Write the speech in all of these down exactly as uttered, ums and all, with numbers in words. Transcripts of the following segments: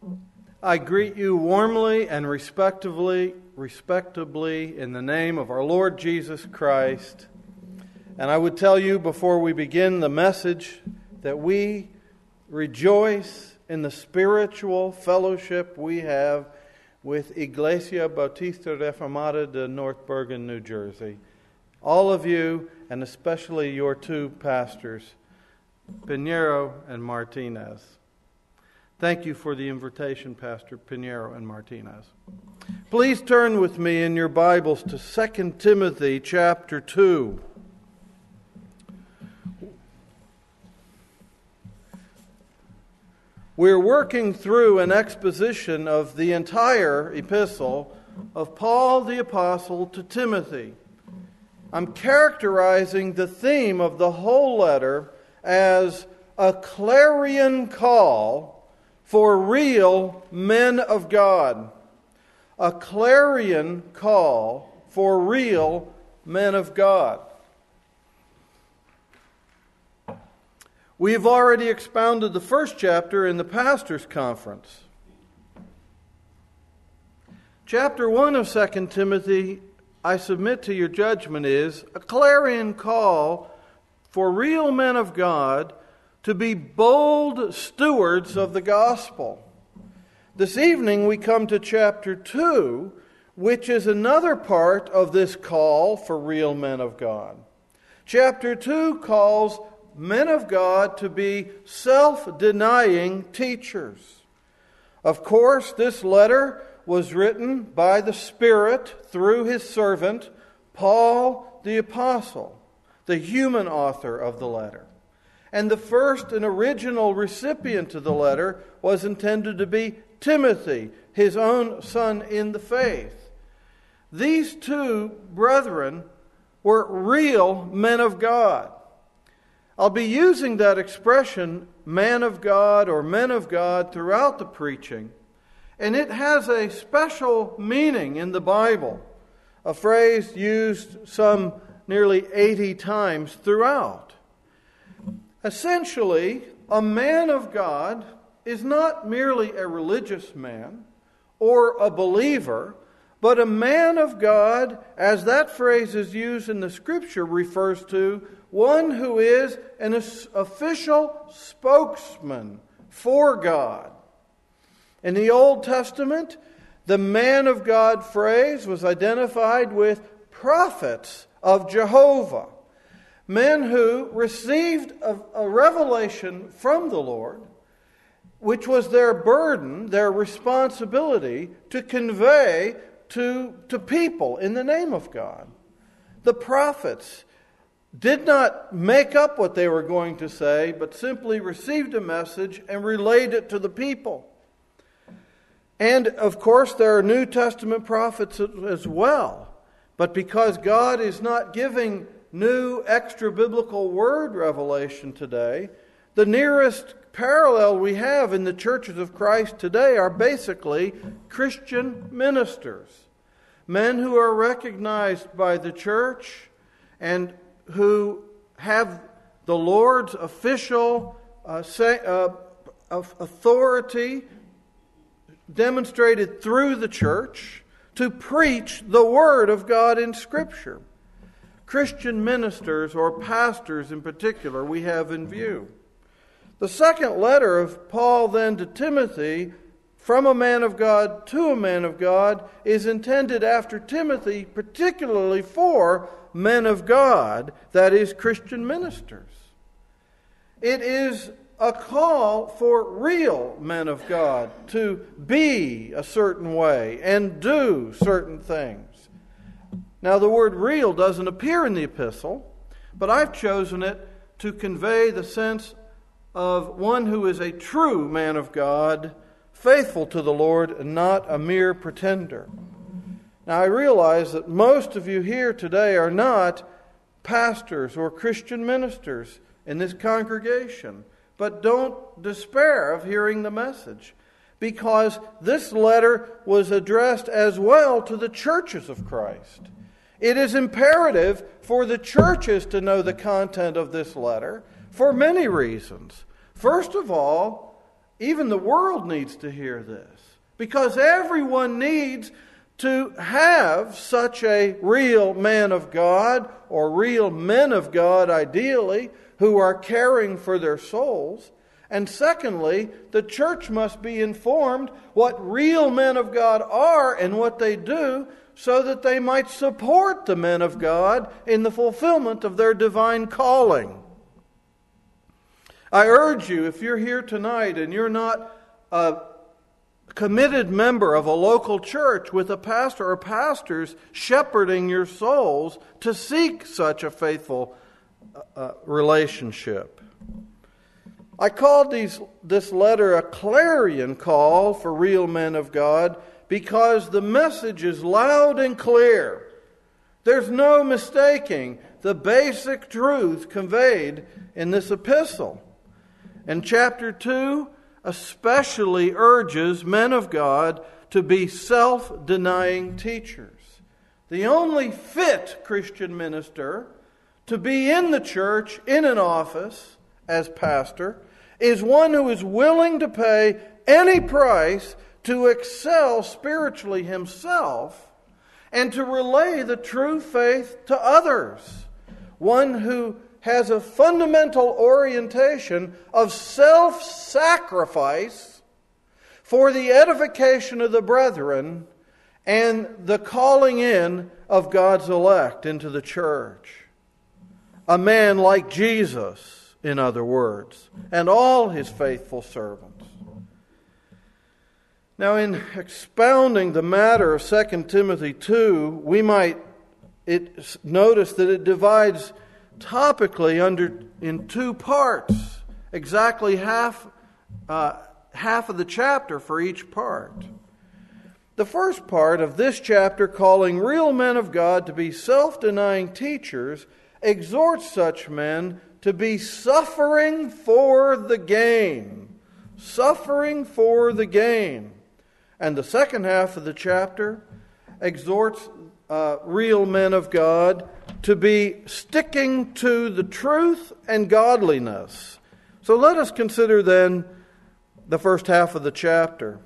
I greet you warmly and respectably, respectably in the name of our Lord Jesus Christ. And I would tell you before we begin the message that we rejoice in the spiritual fellowship we have with Iglesia Bautista Reformada de North Bergen, New Jersey. All of you, and especially your two pastors, Pinheiro and Martinez. Thank you for the invitation, Pastor Pinheiro and Martinez. Please turn with me in your Bibles to Second Timothy chapter two. We're working through an exposition of the entire epistle of Paul the Apostle to Timothy. I'm characterizing the theme of the whole letter as a clarion call for real men of God. A clarion call for real men of God. We've already expounded the first chapter in the Pastors' Conference. Chapter one of Second Timothy, I submit to your judgment, is a clarion call for real men of God to be bold stewards of the gospel. This evening we come to chapter two, which is another part of this call for real men of God. Chapter two calls men of God to be self-denying teachers. Of course, this letter was written by the Spirit through His servant, Paul the Apostle, the human author of the letter. And the first and original recipient of the letter was intended to be Timothy, his own son in the faith. These two brethren were real men of God. I'll be using that expression, man of God or men of God, throughout the preaching. And it has a special meaning in the Bible, a phrase used some nearly eighty times throughout. Essentially, a man of God is not merely a religious man or a believer, but a man of God, as that phrase is used in the Scripture, refers to one who is an official spokesman for God. In the Old Testament, the man of God phrase was identified with prophets of Jehovah. Men who received a, a revelation from the Lord, which was their burden, their responsibility to convey to, to people in the name of God. The prophets did not make up what they were going to say, but simply received a message and relayed it to the people. And, of course, there are New Testament prophets as well. But because God is not giving new extra-biblical word revelation today, the nearest parallel we have in the churches of Christ today are basically Christian ministers. Men who are recognized by the church and who have the Lord's official uh, say, uh, authority demonstrated through the church to preach the Word of God in Scripture. Christian ministers, or pastors in particular, we have in view. The second letter of Paul then to Timothy, from a man of God to a man of God, is intended after Timothy particularly for men of God, that is, Christian ministers. It is a call for real men of God to be a certain way and do certain things. Now, the word real doesn't appear in the epistle, but I've chosen it to convey the sense of one who is a true man of God, faithful to the Lord, and not a mere pretender. Now, I realize that most of you here today are not pastors or Christian ministers in this congregation, but don't despair of hearing the message, because this letter was addressed as well to the churches of Christ. It is imperative for the churches to know the content of this letter for many reasons. First of all, even the world needs to hear this, because everyone needs to have such a real man of God, or real men of God ideally, who are caring for their souls. And secondly, the church must be informed what real men of God are and what they do, so that they might support the men of God in the fulfillment of their divine calling. I urge you, if you're here tonight and you're not a committed member of a local church with a pastor or pastors shepherding your souls, to seek such a faithful uh, relationship. I called these, this letter a clarion call for real men of God, because the message is loud and clear. There's no mistaking the basic truth conveyed in this epistle. And chapter two especially urges men of God to be self-denying teachers. The only fit Christian minister to be in the church, in an office, as pastor, is one who is willing to pay any price to excel spiritually himself and to relay the true faith to others. One who has a fundamental orientation of self-sacrifice for the edification of the brethren and the calling in of God's elect into the church. A man like Jesus, in other words, and all his faithful servants. Now, in expounding the matter of Second Timothy two, we might it, notice that it divides topically under in two parts, exactly half uh, half of the chapter for each part. The first part of this chapter, calling real men of God to be self-denying teachers, exhorts such men to be suffering for the gain. Suffering for the gain. And the second half of the chapter exhorts uh, real men of God to be sticking to the truth and godliness. So let us consider then the first half of the chapter.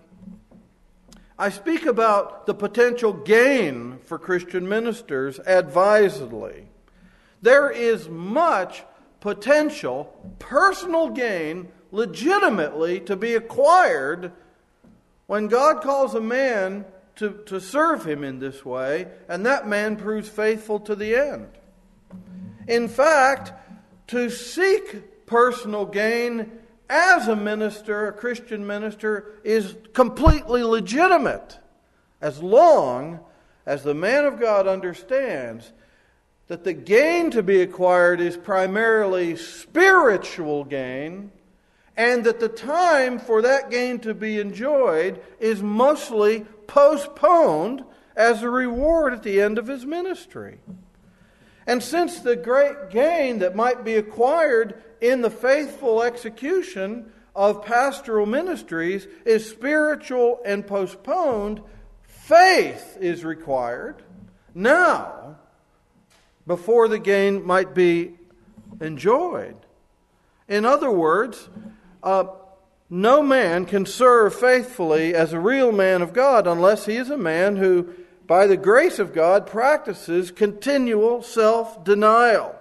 I speak about the potential gain for Christian ministers advisedly. There is much potential personal gain legitimately to be acquired when God calls a man to, to serve Him in this way, and that man proves faithful to the end. In fact, to seek personal gain as a minister, a Christian minister, is completely legitimate, as long as the man of God understands that the gain to be acquired is primarily spiritual gain, and that the time for that gain to be enjoyed is mostly postponed as a reward at the end of his ministry. And since the great gain that might be acquired in the faithful execution of pastoral ministries is spiritual and postponed, faith is required now before the gain might be enjoyed. In other words, uh, no man can serve faithfully as a real man of God unless he is a man who, by the grace of God, practices continual self-denial.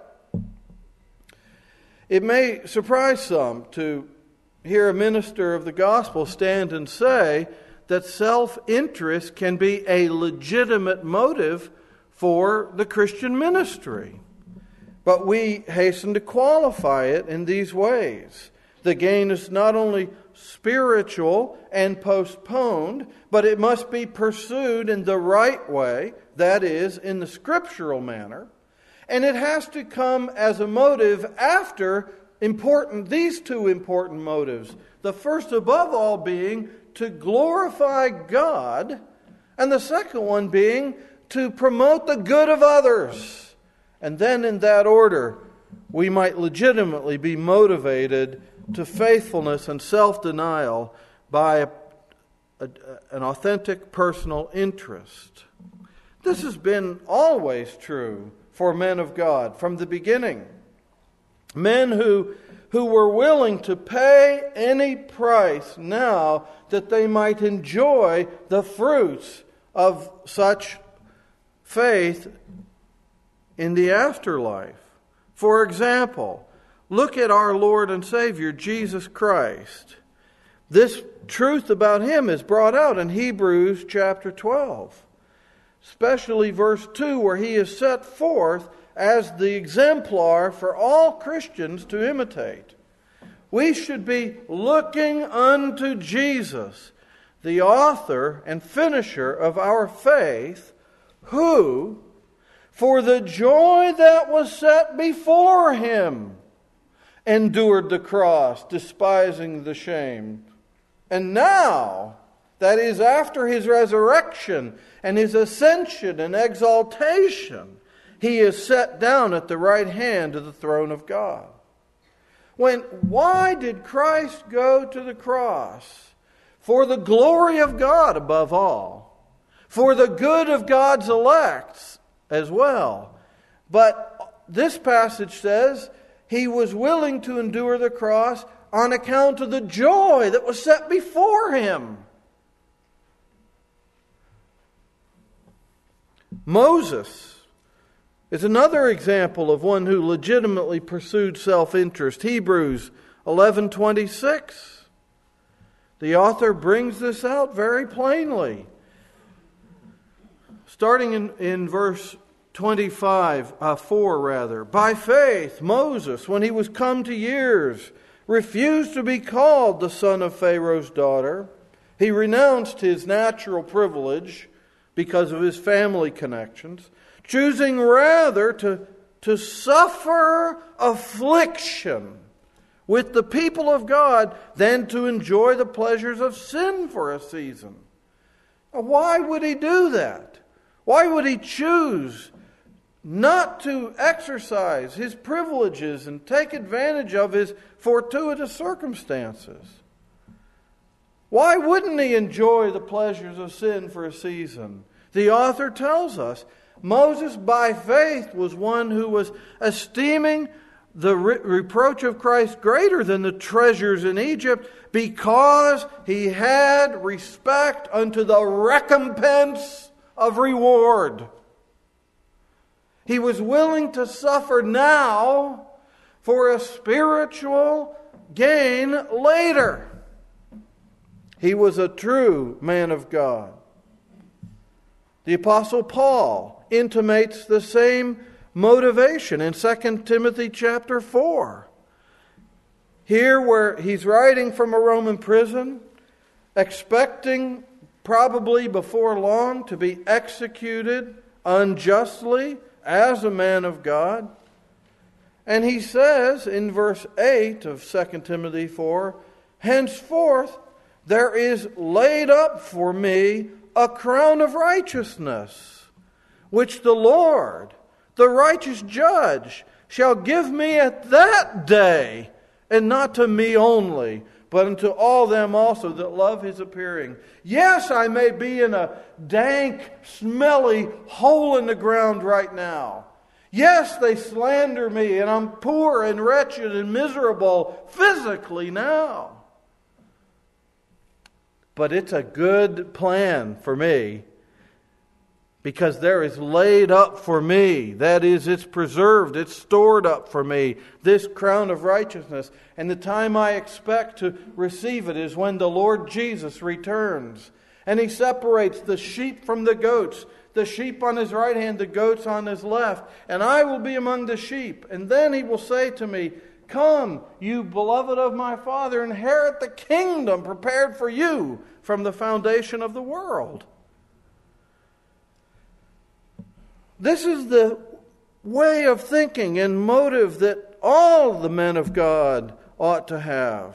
It may surprise some to hear a minister of the gospel stand and say that self-interest can be a legitimate motive for the Christian ministry. But we hasten to qualify it in these ways. The gain is not only spiritual and postponed, but it must be pursued in the right way, that is, in the scriptural manner. And it has to come as a motive after important these two important motives. The first above all being to glorify God, and the second one being to promote the good of others. And then in that order, we might legitimately be motivated to faithfulness and self-denial by a, a, an authentic personal interest. This has been always true for men of God from the beginning. Men who who were willing to pay any price now that they might enjoy the fruits of such faith in the afterlife. For example, look at our Lord and Savior, Jesus Christ. This truth about Him is brought out in Hebrews chapter twelve, especially verse two, where He is set forth as the exemplar for all Christians to imitate. We should be looking unto Jesus, the author and finisher of our faith, who, for the joy that was set before Him, endured the cross, despising the shame. And now, that is after His resurrection and His ascension and exaltation, He is set down at the right hand of the throne of God. When, why did Christ go to the cross? For the glory of God above all. For the good of God's elect as well. But this passage says He was willing to endure the cross on account of the joy that was set before Him. Moses is another example of one who legitimately pursued self-interest. Hebrews eleven twenty-six. The author brings this out very plainly. Starting in, in verse twenty-five, uh, four rather. By faith, Moses, when he was come to years, refused to be called the son of Pharaoh's daughter. He renounced his natural privilege because of his family connections, choosing rather to, to suffer affliction with the people of God than to enjoy the pleasures of sin for a season. Now, why would he do that? Why would he choose not to exercise his privileges and take advantage of his fortuitous circumstances? Why wouldn't he enjoy the pleasures of sin for a season? The author tells us Moses, by faith, was one who was esteeming the re- reproach of Christ greater than the treasures in Egypt, because he had respect unto the recompense of reward. He was willing to suffer now for a spiritual gain later. He was a true man of God. The Apostle Paul intimates the same motivation in Second Timothy chapter four. Here, where he's writing from a Roman prison, expecting probably before long to be executed unjustly as a man of God. And he says in verse eight of Second Timothy four, henceforth there is laid up for me a crown of righteousness, which the Lord, the righteous judge, shall give me at that day, and not to me only, but unto all them also that love His appearing. Yes, I may be in a dank, smelly hole in the ground right now. Yes, they slander me, and I'm poor and wretched and miserable physically now. But it's a good plan for me, because there is laid up for me, that is, it's preserved, it's stored up for me, this crown of righteousness. And the time I expect to receive it is when the Lord Jesus returns. And He separates the sheep from the goats, the sheep on His right hand, the goats on His left. And I will be among the sheep. And then He will say to me, come, you beloved of my Father, inherit the kingdom prepared for you from the foundation of the world. This is the way of thinking and motive that all the men of God ought to have.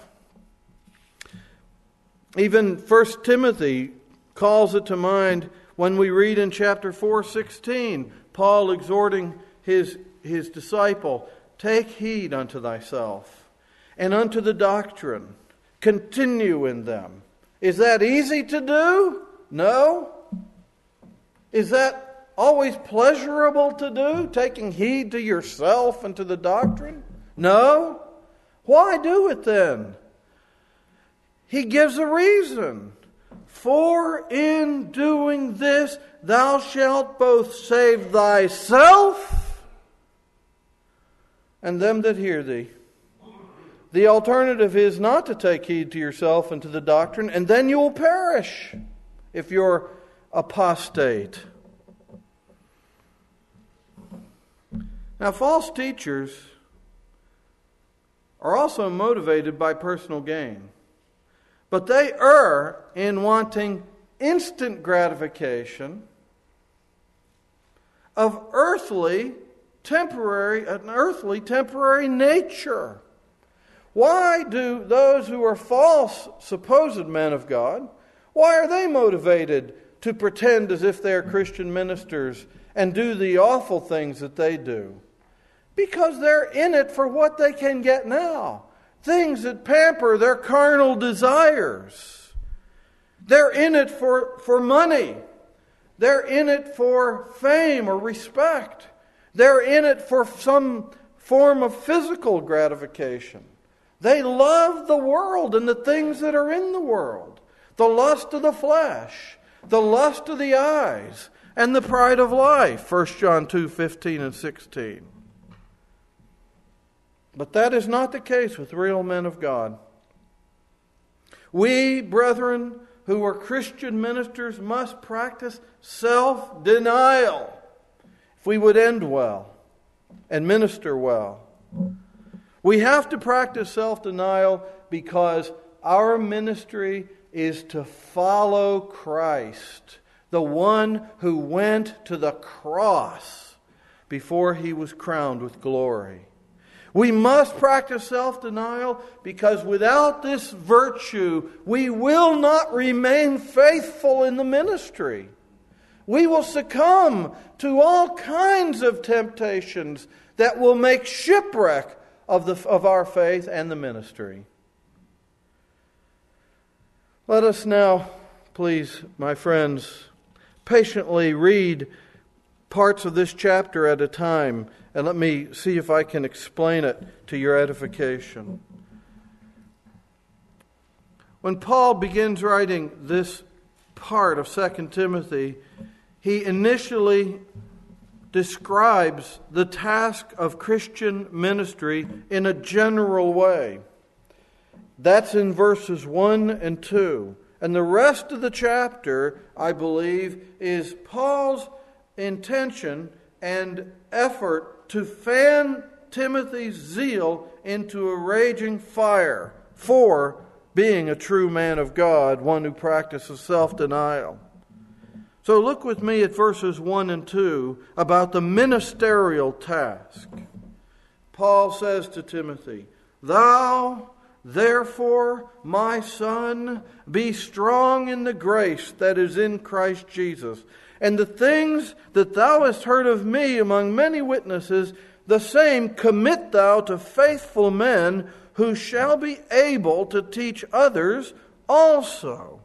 Even First Timothy calls it to mind when we read in chapter four sixteen, Paul exhorting his, his disciple, take heed unto thyself and unto the doctrine. Continue in them. Is that easy to do? No. Is that always pleasurable to do, taking heed to yourself and to the doctrine? No. Why do it then? He gives a reason. For in doing this, thou shalt both save thyself and them that hear thee. The alternative is not to take heed to yourself and to the doctrine, and then you will perish if you're apostate. Now, false teachers are also motivated by personal gain. But they err in wanting instant gratification of earthly, temporary, an earthly, temporary nature. Why do those who are false, supposed men of God, why are they motivated to pretend as if they're Christian ministers and do the awful things that they do? Because they're in it for what they can get now. Things that pamper their carnal desires. They're in it for, for money. They're in it for fame or respect. They're in it for some form of physical gratification. They love the world and the things that are in the world. The lust of the flesh, the lust of the eyes, and the pride of life. First John two fifteen and sixteen. But that is not the case with real men of God. We, brethren, who are Christian ministers, must practice self-denial if we would end well and minister well. We have to practice self-denial because our ministry is to follow Christ, the one who went to the cross before he was crowned with glory. We must practice self-denial because without this virtue, we will not remain faithful in the ministry. We will succumb to all kinds of temptations that will make shipwreck of, the, of our faith and the ministry. Let us now, please, my friends, patiently read parts of this chapter at a time, and let me see if I can explain it to your edification. When Paul begins writing this part of Second Timothy, he initially describes the task of Christian ministry in a general way. That's in verses one and two. And the rest of the chapter, I believe, is Paul's intention and effort to fan Timothy's zeal into a raging fire for being a true man of God, one who practices self-denial. So look with me at verses one and two about the ministerial task. Paul says to Timothy, "Thou, therefore, my son, be strong in the grace that is in Christ Jesus. And the things that thou hast heard of me among many witnesses, the same commit thou to faithful men who shall be able to teach others also."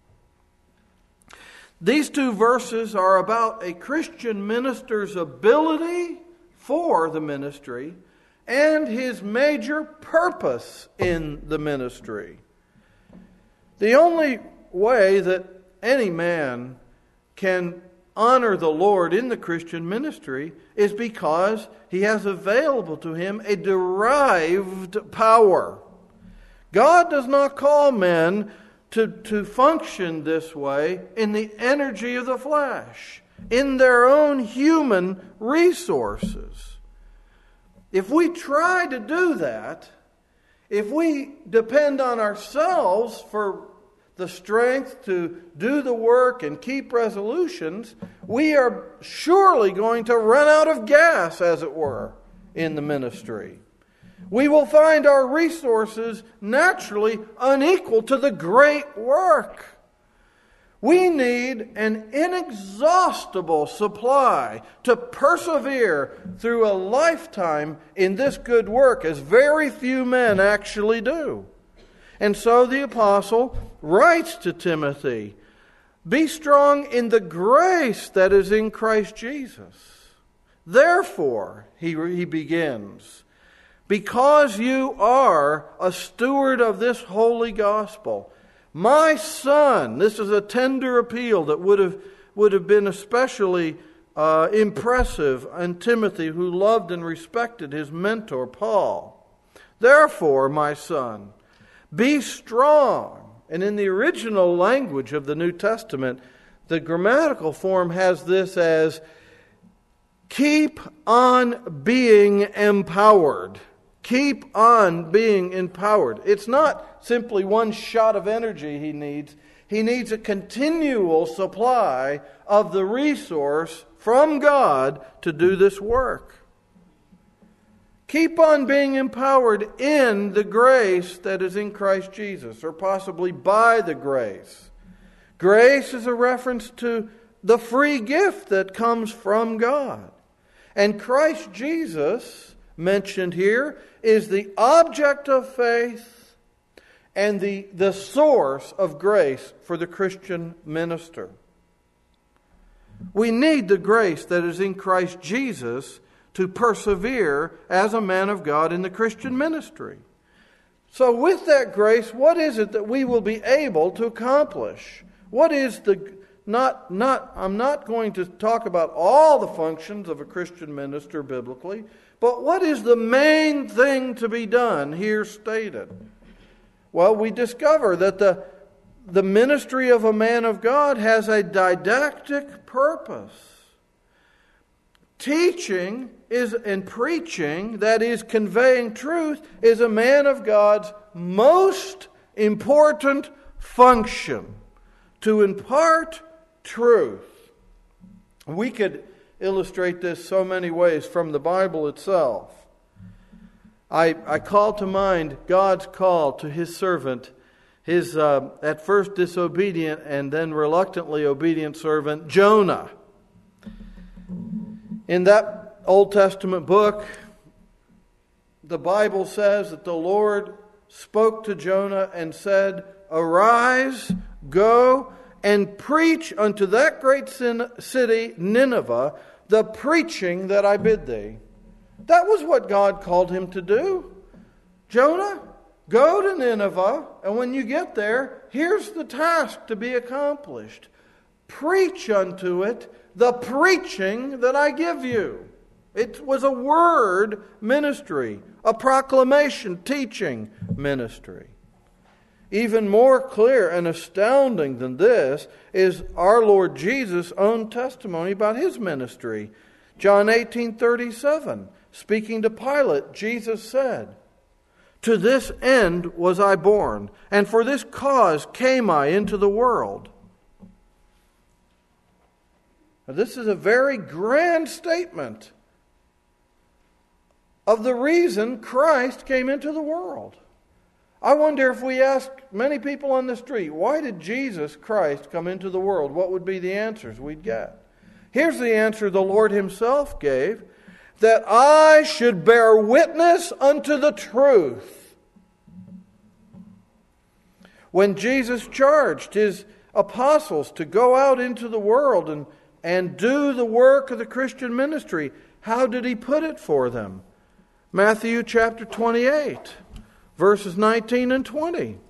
These two verses are about a Christian minister's ability for the ministry and his major purpose in the ministry. The only way that any man can honor the Lord in the Christian ministry is because he has available to him a derived power. God does not call men to, to function this way in the energy of the flesh, in their own human resources. If we try to do that, if we depend on ourselves for the strength to do the work and keep resolutions, we are surely going to run out of gas, as it were, in the ministry. We will find our resources naturally unequal to the great work. We need an inexhaustible supply to persevere through a lifetime in this good work, as very few men actually do. And so the apostle writes to Timothy, "Be strong in the grace that is in Christ Jesus." Therefore, he, he begins, because you are a steward of this holy gospel, my son, this is a tender appeal that would have, would have been especially uh, impressive in Timothy, who loved and respected his mentor, Paul. Therefore, my son, be strong. And in the original language of the New Testament, the grammatical form has this as, keep on being empowered. Keep on being empowered. It's not simply one shot of energy he needs. He needs a continual supply of the resource from God to do this work. Keep on being empowered in the grace that is in Christ Jesus, or possibly by the grace. Grace is a reference to the free gift that comes from God. And Christ Jesus, mentioned here, is the object of faith and the, the source of grace for the Christian minister. We need the grace that is in Christ Jesus to persevere as a man of God in the Christian ministry. So with that grace, what is it that we will be able to accomplish? What is the, not, not, I'm not going to talk about all the functions of a Christian minister biblically, but what is the main thing to be done here stated? Well, we discover that the, the ministry of a man of God has a didactic purpose. Teaching is and preaching, that is conveying truth, is a man of God's most important function, to impart truth. We could illustrate this so many ways from the Bible itself. I, I call to mind God's call to His servant, His uh, at first disobedient and then reluctantly obedient servant, Jonah. In that Old Testament book, the Bible says that the Lord spoke to Jonah and said, "Arise, go, and preach unto that great sin- city, Nineveh, the preaching that I bid thee." That was what God called him to do. Jonah, go to Nineveh, and when you get there, here's the task to be accomplished. Preach unto it the preaching that I give you. It was a word ministry, a proclamation, teaching ministry. Even more clear and astounding than this is our Lord Jesus' own testimony about His ministry. John eighteen thirty-seven, speaking to Pilate, Jesus said, "To this end was I born, and for this cause came I into the world." Now, this is a very grand statement of the reason Christ came into the world. I wonder if we ask many people on the street, why did Jesus Christ come into the world? What would be the answers we'd get? Here's the answer the Lord Himself gave, that I should bear witness unto the truth. When Jesus charged His apostles to go out into the world and, and do the work of the Christian ministry, how did He put it for them? Matthew chapter twenty-eight. Verses nineteen and twenty.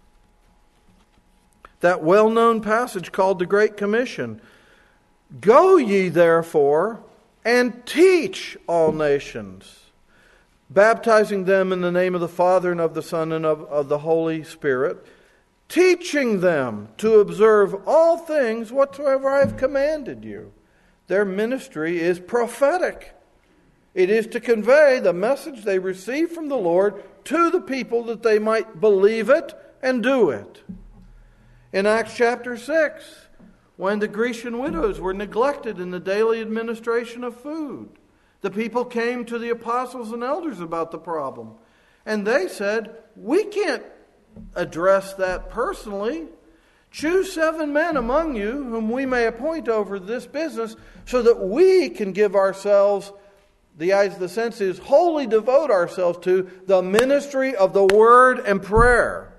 That well-known passage called the Great Commission. "Go ye therefore and teach all nations, baptizing them in the name of the Father and of the Son and of, of the Holy Spirit, teaching them to observe all things whatsoever I have commanded you." Their ministry is prophetic. It is to convey the message they received from the Lord to the people that they might believe it and do it. In Acts chapter six, when the Grecian widows were neglected in the daily administration of food, the people came to the apostles and elders about the problem. And they said, "We can't address that personally. Choose seven men among you whom we may appoint over this business so that we can give ourselves," the eyes of the sense is, wholly devote ourselves to the ministry of the word and prayer.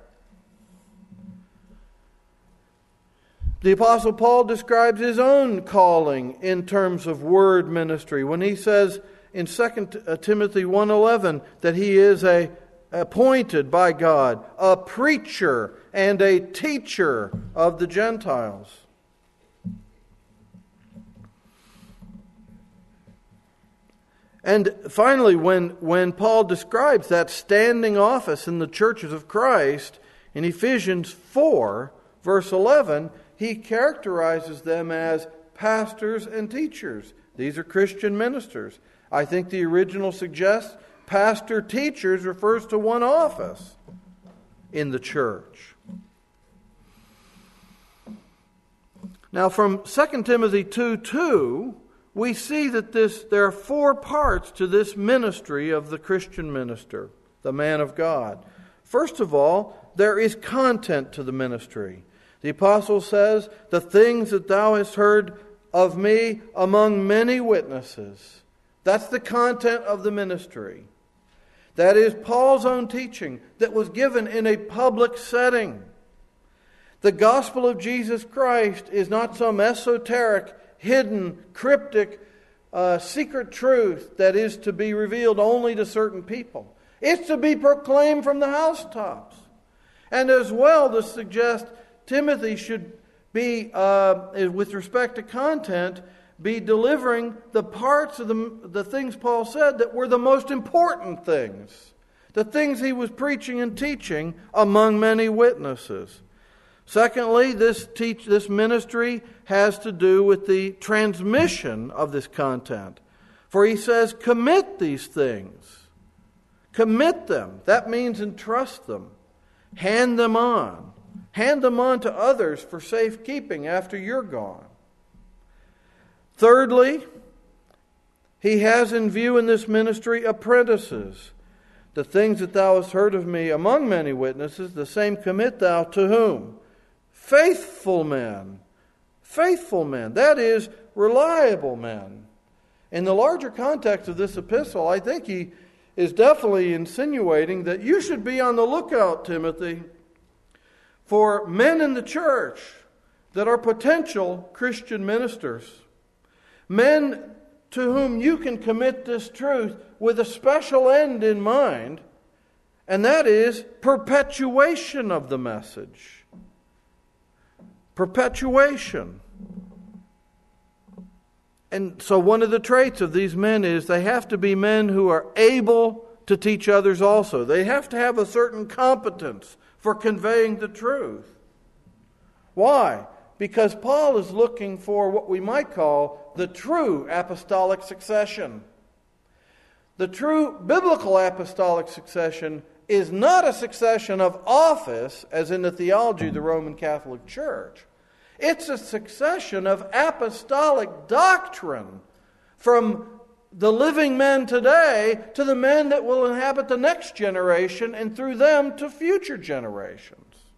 The Apostle Paul describes his own calling in terms of word ministry when he says in Second Timothy one eleven that he is a appointed by God, a preacher and a teacher of the Gentiles. And finally, when, when Paul describes that standing office in the churches of Christ in Ephesians four, verse eleven, he characterizes them as pastors and teachers. These are Christian ministers. I think the original suggests pastor-teachers refers to one office in the church. Now from Second Timothy two two, we see that this there are four parts to this ministry of the Christian minister, the man of God. First of all, there is content to the ministry. The apostle says, "The things that thou hast heard of me among many witnesses." That's the content of the ministry. That is Paul's own teaching that was given in a public setting. The gospel of Jesus Christ is not some esoteric, hidden, cryptic, uh, secret truth that is to be revealed only to certain people. It's to be proclaimed from the housetops. And as well to suggest Timothy should be, uh, with respect to content, be delivering the parts of the, the things Paul said that were the most important things. The things he was preaching and teaching among many witnesses. Secondly, this teach this ministry has to do with the transmission of this content. For he says, commit these things. Commit them. That means entrust them. Hand them on. Hand them on to others for safekeeping after you're gone. Thirdly, he has in view in this ministry apprentices. The things that thou hast heard of me among many witnesses, the same commit thou to whom? Faithful men. Faithful men. That is, reliable men. In the larger context of this epistle, I think he is definitely insinuating that you should be on the lookout, Timothy, for men in the church that are potential Christian ministers. Men to whom you can commit this truth with a special end in mind, and that is perpetuation of the message. Perpetuation. And so one of the traits of these men is they have to be men who are able to teach others also. They have to have a certain competence for conveying the truth. Why? Because Paul is looking for what we might call the true apostolic succession. The true biblical apostolic succession is not a succession of office, as in the theology of the Roman Catholic Church. It's a succession of apostolic doctrine from the living men today to the men that will inhabit the next generation, and through them to future generations.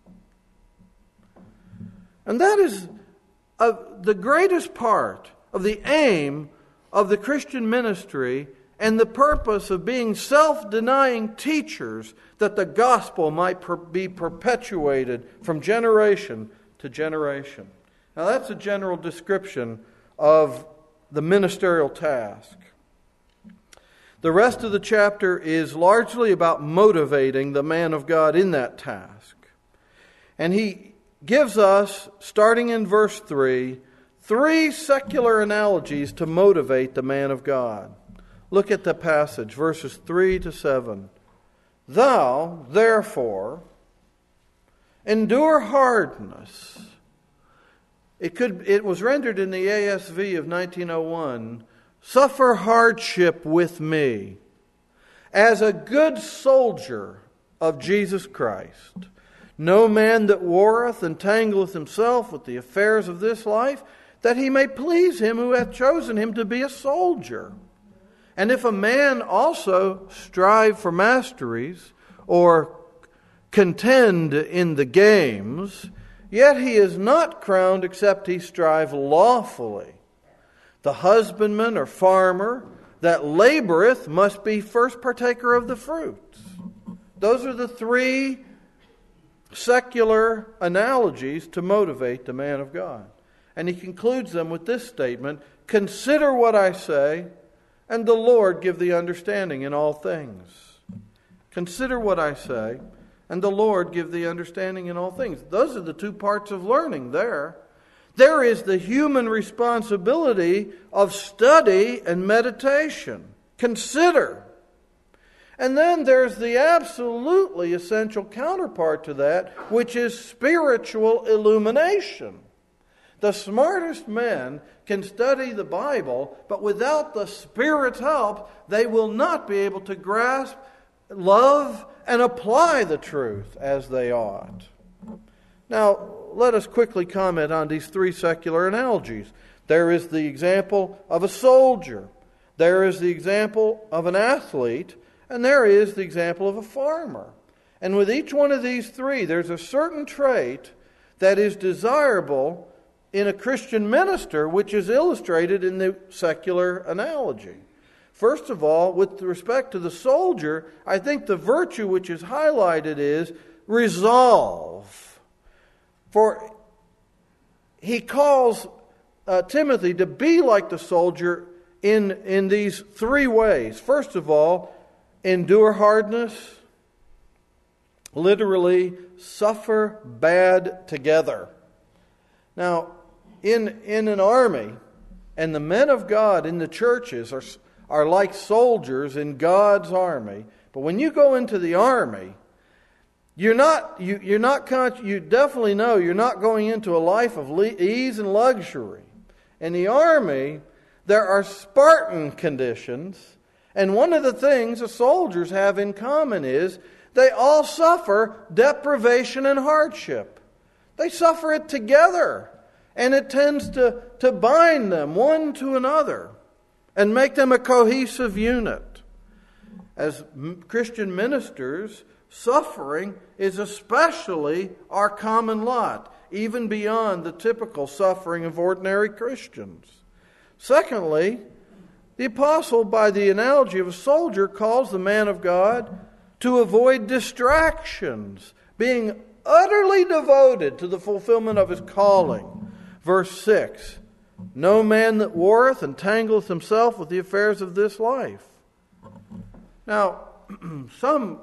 And that is uh, the greatest part of the aim of the Christian ministry and the purpose of being self-denying teachers, that the gospel might per- be perpetuated from generation to generation. Now that's a general description of the ministerial task. The rest of the chapter is largely about motivating the man of God in that task. And he gives us, starting in verse three, three secular analogies to motivate the man of God. Look at the passage, verses three to seven. Thou, therefore, endure hardness. It could. It was rendered in the A S V of nineteen oh one, suffer hardship with me, as a good soldier of Jesus Christ. No man that warreth entangleth himself with the affairs of this life, that he may please him who hath chosen him to be a soldier. And if a man also strive for masteries, or contend in the games, yet he is not crowned except he strive lawfully. The husbandman or farmer that laboreth must be first partaker of the fruits. Those are the three secular analogies to motivate the man of God. And he concludes them with this statement: consider what I say, and the Lord give thee understanding in all things. Consider what I say, and the Lord give thee understanding in all things. Those are the two parts of learning there. There is the human responsibility of study and meditation. Consider. And then there's the absolutely essential counterpart to that, which is spiritual illumination. The smartest men can study the Bible, but without the Spirit's help, they will not be able to grasp, love, and apply the truth as they ought. Now, let us quickly comment on these three secular analogies. There is the example of a soldier. There is the example of an athlete. And there is the example of a farmer. And with each one of these three, there's a certain trait that is desirable in a Christian minister, which is illustrated in the secular analogy. First of all, with respect to the soldier, I think the virtue which is highlighted is resolve. For he calls uh, Timothy to be like the soldier in, in these three ways. First of all, endure hardness. Literally, suffer bad together. Now, in, in an army, and the men of God in the churches are, are like soldiers in God's army. But when you go into the army, you're not, you, you're not con- you definitely know you're not going into a life of le- ease and luxury. In the army, there are Spartan conditions. And one of the things the soldiers have in common is they all suffer deprivation and hardship. They suffer it together. And it tends to, to bind them one to another and make them a cohesive unit. As Christian ministers, suffering is especially our common lot, even beyond the typical suffering of ordinary Christians. Secondly, the apostle, by the analogy of a soldier, calls the man of God to avoid distractions, being utterly devoted to the fulfillment of his calling. Verse six, no man that warreth entangleth himself with the affairs of this life. Now, some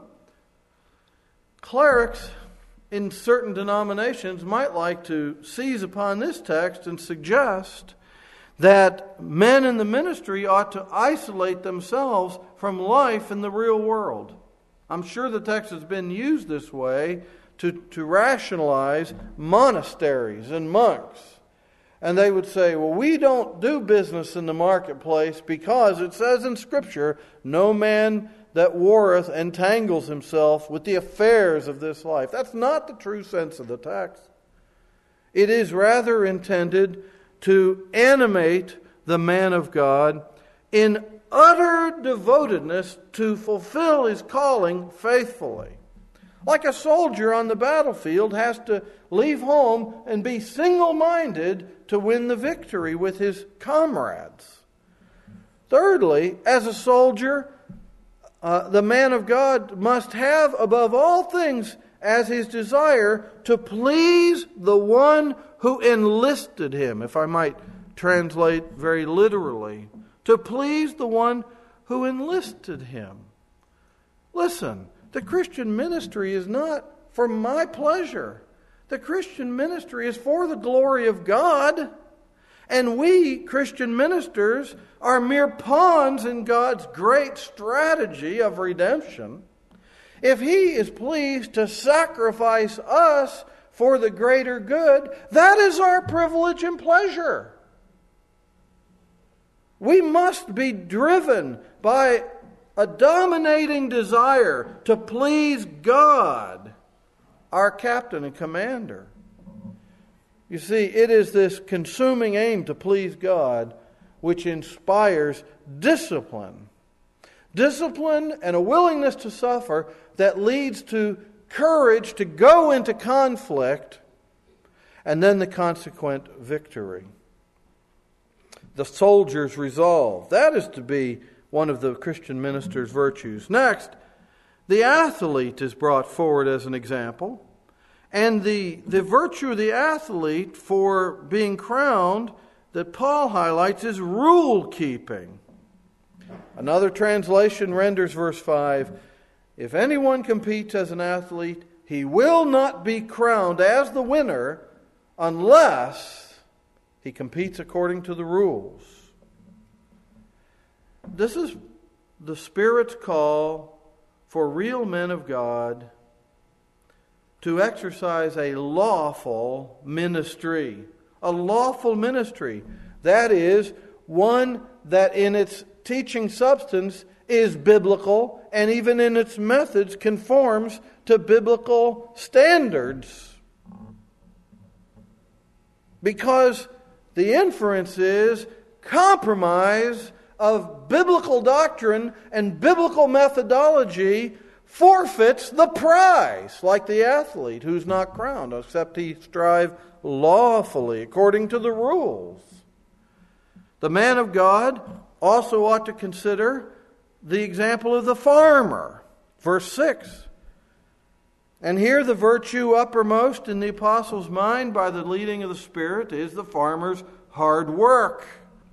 clerics in certain denominations might like to seize upon this text and suggest that men in the ministry ought to isolate themselves from life in the real world. I'm sure the text has been used this way to, to rationalize monasteries and monks. And they would say, well, we don't do business in the marketplace because it says in Scripture, no man that warreth entangles himself with the affairs of this life. That's not the true sense of the text. It is rather intended to animate the man of God in utter devotedness to fulfill his calling faithfully. Like a soldier on the battlefield has to leave home and be single-minded to win the victory with his comrades. Thirdly, as a soldier, uh, the man of God must have above all things as his desire to please the one who enlisted him, if I might translate very literally, to please the one who enlisted him. Listen, the Christian ministry is not for my pleasure. The Christian ministry is for the glory of God. And we, Christian ministers, are mere pawns in God's great strategy of redemption. If He is pleased to sacrifice us for the greater good, that is our privilege and pleasure. We must be driven by a dominating desire to please God, our captain and commander. You see, it is this consuming aim to please God which inspires discipline. Discipline and a willingness to suffer that leads to courage to go into conflict and then the consequent victory. The soldier's resolve. That is to be one of the Christian minister's virtues. Next, the athlete is brought forward as an example. And the, the virtue of the athlete for being crowned that Paul highlights is rule keeping. Another translation renders verse five, if anyone competes as an athlete, he will not be crowned as the winner unless he competes according to the rules. This is the Spirit's call for real men of God to exercise a lawful ministry. A lawful ministry. That is, one that in its teaching substance is biblical and even in its methods conforms to biblical standards. Because the inference is compromise of biblical doctrine and biblical methodology forfeits the prize, like the athlete who's not crowned, except he strive lawfully according to the rules. The man of God also ought to consider the example of the farmer. Verse six. And here the virtue uppermost in the apostle's mind by the leading of the Spirit is the farmer's hard work.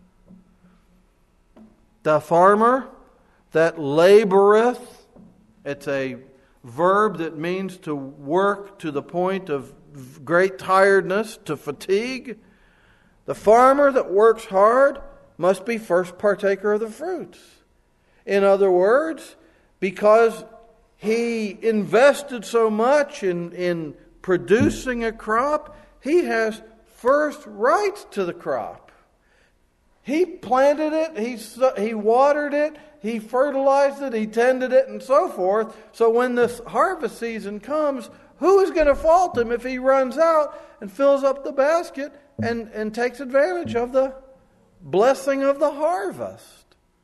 The farmer that laboreth, it's a verb that means to work to the point of great tiredness, to fatigue. The farmer that works hard must be first partaker of the fruits. In other words, because he invested so much in, in producing a crop, he has first rights to the crop. He planted it, he, he watered it, he fertilized it, he tended it, and so forth. So when this harvest season comes, who is going to fault him if he runs out and fills up the basket and, and takes advantage of the blessing of the harvest?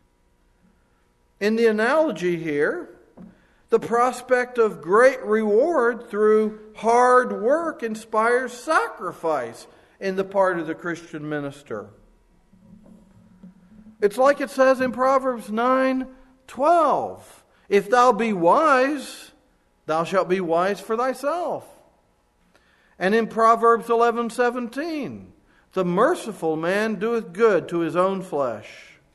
In the analogy here, the prospect of great reward through hard work inspires sacrifice in the part of the Christian minister. It's like it says in Proverbs nine twelve. If thou be wise, thou shalt be wise for thyself. And in Proverbs eleven seventeen, the merciful man doeth good to his own flesh.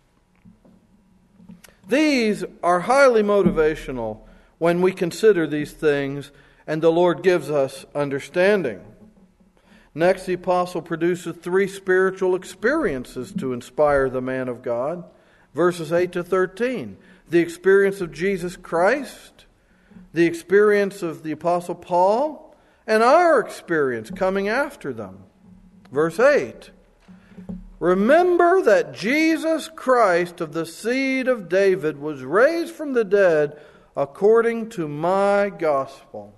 These are highly motivational when we consider these things, and the Lord gives us understanding. Next, the apostle produces three spiritual experiences to inspire the man of God. Verses eight to thirteen. The experience of Jesus Christ, the experience of the apostle Paul, and our experience coming after them. Verse eight. Remember that Jesus Christ of the seed of David was raised from the dead according to my gospel.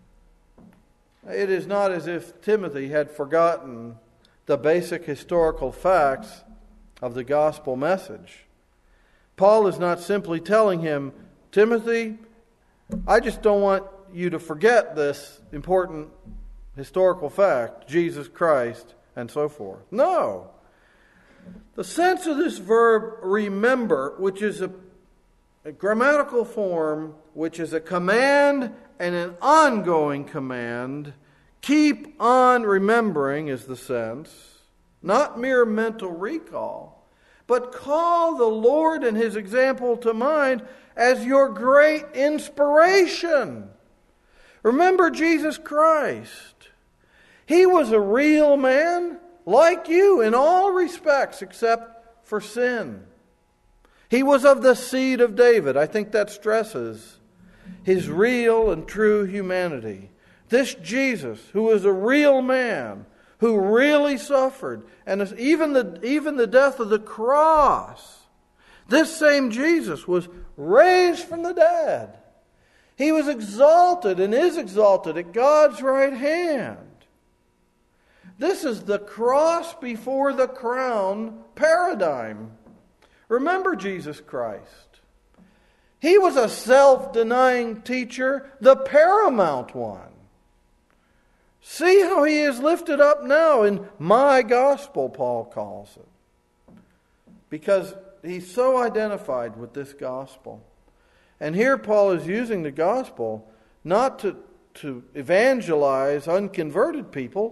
It is not as if Timothy had forgotten the basic historical facts of the gospel message. Paul is not simply telling him, Timothy, I just don't want you to forget this important historical fact, Jesus Christ, and so forth. No. The sense of this verb, remember, which is a, a grammatical form, which is a command and an ongoing command, keep on remembering is the sense, not mere mental recall, but call the Lord and His example to mind as your great inspiration. Remember Jesus Christ. He was a real man like you in all respects except for sin. He was of the seed of David. I think that stresses His real and true humanity. This Jesus, who was a real man, who really suffered, and even the, even the death of the cross, this same Jesus was raised from the dead. He was exalted and is exalted at God's right hand. This is the cross before the crown paradigm. Remember Jesus Christ. He was a self-denying teacher, the paramount one. See how he is lifted up now in my gospel, Paul calls it. Because he's so identified with this gospel. And here Paul is using the gospel not to, to evangelize unconverted people,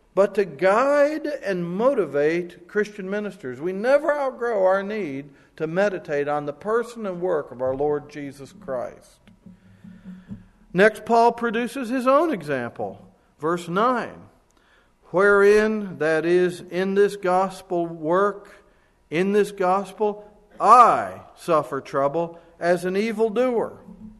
but to guide and motivate Christian ministers. We never outgrow our need to meditate on the person and work of our Lord Jesus Christ. Next, Paul produces his own example. Verse nine. Wherein, that is, in this gospel work, in this gospel, I suffer trouble as an evildoer,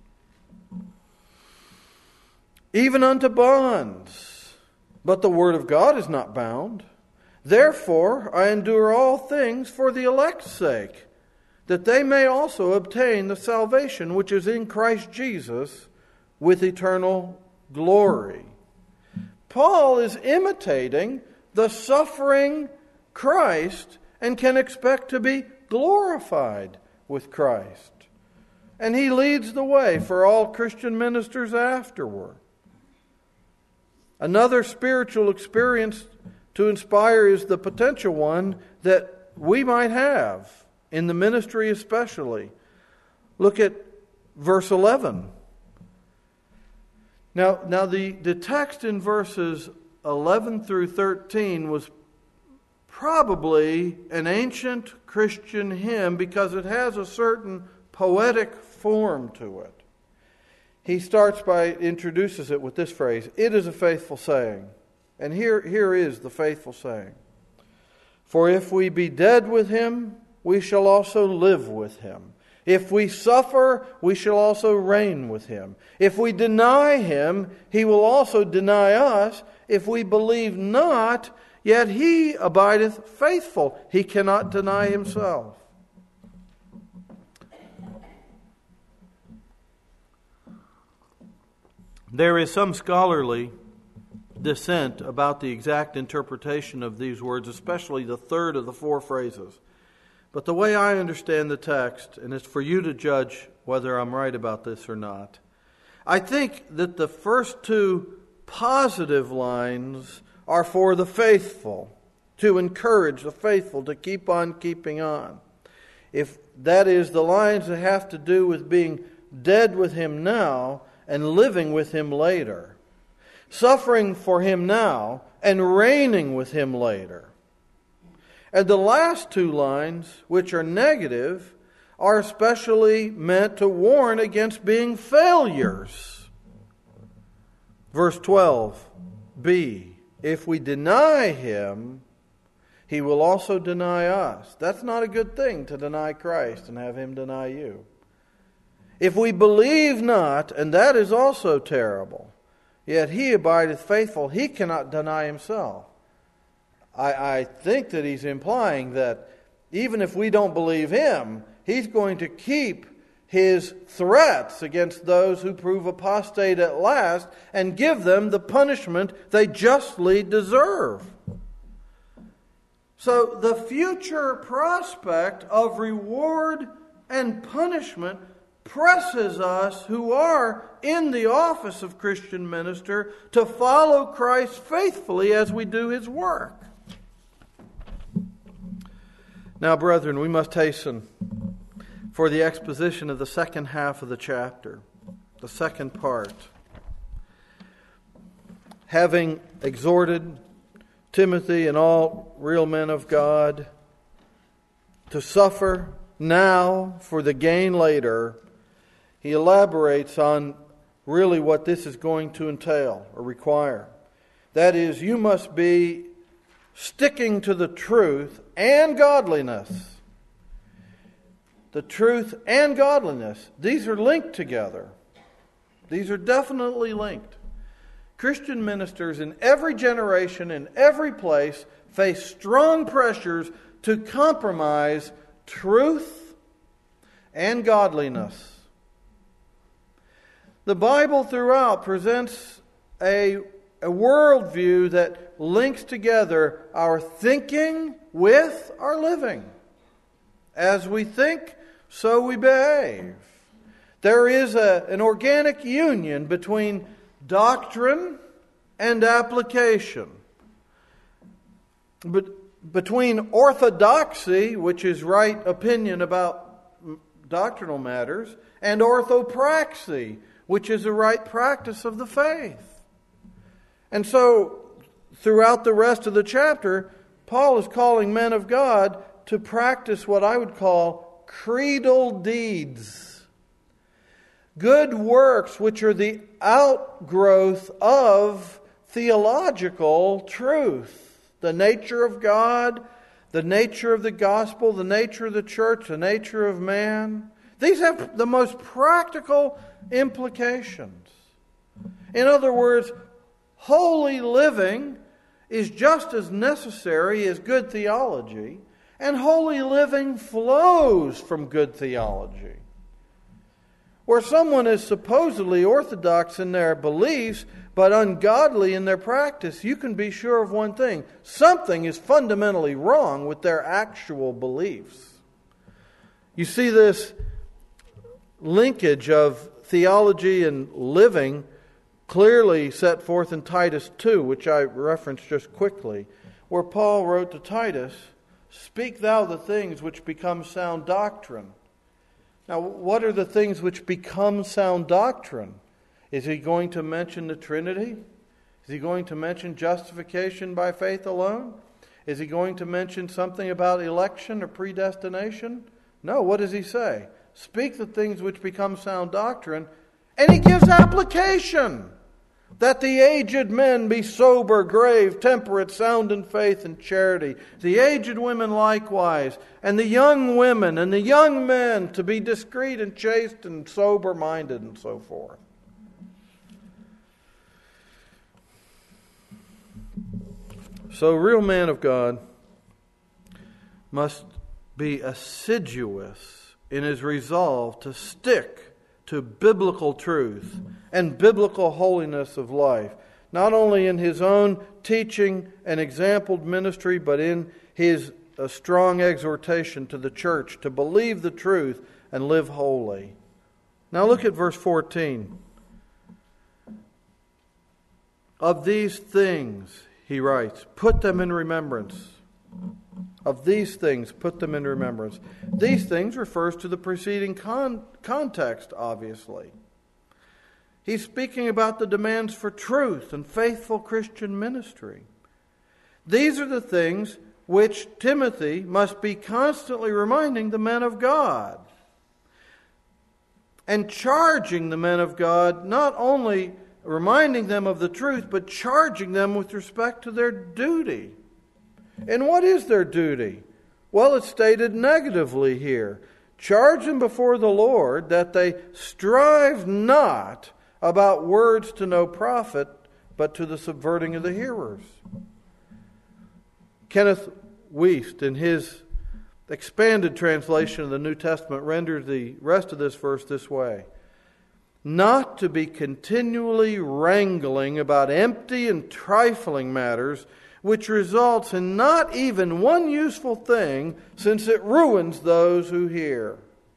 even unto bonds. But the word of God is not bound. Therefore I endure all things for the elect's sake, that they may also obtain the salvation which is in Christ Jesus with eternal glory. Paul is imitating the suffering Christ and can expect to be glorified with Christ. And he leads the way for all Christian ministers afterward. Another spiritual experience to inspire is the potential one that we might have in the ministry especially. Look at verse eleven. Now, now the, the text in verses eleven through thirteen was probably an ancient Christian hymn because it has a certain poetic form to it. He starts by, introduces it with this phrase, "It is a faithful saying." And here, here is the faithful saying. "For if we be dead with him, we shall also live with him. If we suffer, we shall also reign with him. If we deny him, he will also deny us. If we believe not, yet he abideth faithful. He cannot deny himself." There is some scholarly dissent about the exact interpretation of these words, especially the third of the four phrases. But the way I understand the text, and it's for you to judge whether I'm right about this or not, I think that the first two positive lines are for the faithful, to encourage the faithful to keep on keeping on. If that is the lines that have to do with being dead with him now and living with him later, suffering for him now and reigning with him later. And the last two lines, which are negative, are especially meant to warn against being failures. Verse twelve b, "If we deny him, he will also deny us." That's not a good thing, to deny Christ and have him deny you. "If we believe not," and that is also terrible, "yet he abideth faithful, he cannot deny himself." I, I think that he's implying that even if we don't believe him, he's going to keep his threats against those who prove apostate at last and give them the punishment they justly deserve. So the future prospect of reward and punishment presses us who are in the office of Christian minister to follow Christ faithfully as we do his work. Now, brethren, we must hasten for the exposition of the second half of the chapter, the second part. Having exhorted Timothy and all real men of God to suffer now for the gain later, he elaborates on really what this is going to entail or require. That is, you must be sticking to the truth and godliness. The truth and godliness. These are linked together. These are definitely linked. Christian ministers in every generation, in every place, face strong pressures to compromise truth and godliness. The Bible throughout presents a, a worldview that links together our thinking with our living. As we think, so we behave. There is a, an organic union between doctrine and application. But between orthodoxy, which is right opinion about doctrinal matters, and orthopraxy, which is a right practice of the faith. And so throughout the rest of the chapter, Paul is calling men of God to practice what I would call creedal deeds. Good works which are the outgrowth of theological truth. The nature of God, the nature of the gospel, the nature of the church, the nature of man. These have the most practical implications. In other words, holy living is just as necessary as good theology, and holy living flows from good theology. Where someone is supposedly orthodox in their beliefs, but ungodly in their practice, you can be sure of one thing. Something is fundamentally wrong with their actual beliefs. You see this linkage of theology and living clearly set forth in Titus two, which I referenced just quickly, where Paul wrote to Titus, "Speak thou the things which become sound doctrine." Now, what are the things which become sound doctrine? Is he going to mention the Trinity? Is he going to mention justification by faith alone? Is he going to mention something about election or predestination? No, what does he say? Speak the things which become sound doctrine, and he gives application. That the aged men be sober, grave, temperate, sound in faith and charity. The aged women likewise, and the young women and the young men to be discreet and chaste and sober-minded and so forth. So a real man of God must be assiduous in his resolve to stick to biblical truth and biblical holiness of life, not only in his own teaching and exampled ministry, but in his uh, strong exhortation to the church to believe the truth and live holy. Now look at verse fourteen. Of these things, he writes, put them in remembrance. Of these things, put them in remembrance. These things refers to the preceding con- context, obviously. He's speaking about the demands for truth and faithful Christian ministry. These are the things which Timothy must be constantly reminding the men of God. And charging the men of God, not only reminding them of the truth, but charging them with respect to their duty. And what is their duty? Well, it's stated negatively here. Charge them before the Lord that they strive not about words to no profit, but to the subverting of the hearers. Kenneth Wuest, in his expanded translation of the New Testament, rendered the rest of this verse this way. Not to be continually wrangling about empty and trifling matters, which results in not even one useful thing, since it ruins those who hear.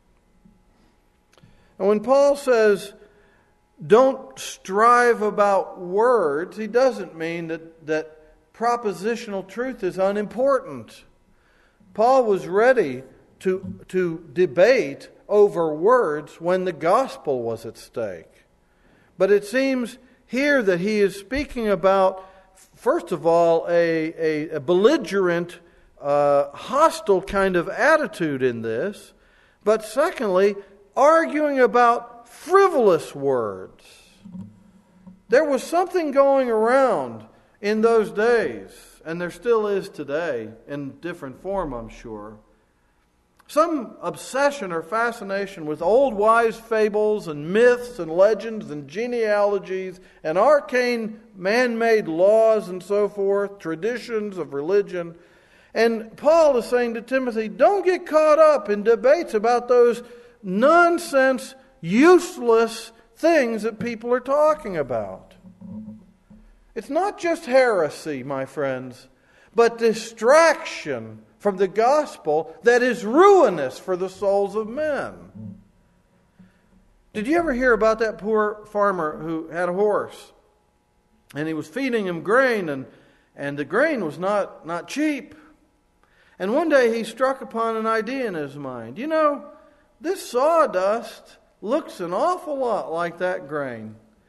And when Paul says, don't strive about words, he doesn't mean that, that propositional truth is unimportant. Paul was ready to, to debate over words when the gospel was at stake. But it seems here that he is speaking about, first of all, a, a, a belligerent, uh, hostile kind of attitude in this. But secondly, arguing about frivolous words. There was something going around in those days, and there still is today, in different form, I'm sure. Some obsession or fascination with old wise fables and myths and legends and genealogies and arcane man-made laws and so forth, traditions of religion. And Paul is saying to Timothy, don't get caught up in debates about those nonsense, useless things that people are talking about. It's not just heresy, my friends, but distraction from the gospel that is ruinous for the souls of men. Did you ever hear about that poor farmer who had a horse? And he was feeding him grain, and, and the grain was not, not cheap. And one day he struck upon an idea in his mind. You know, this sawdust looks an awful lot like that grain.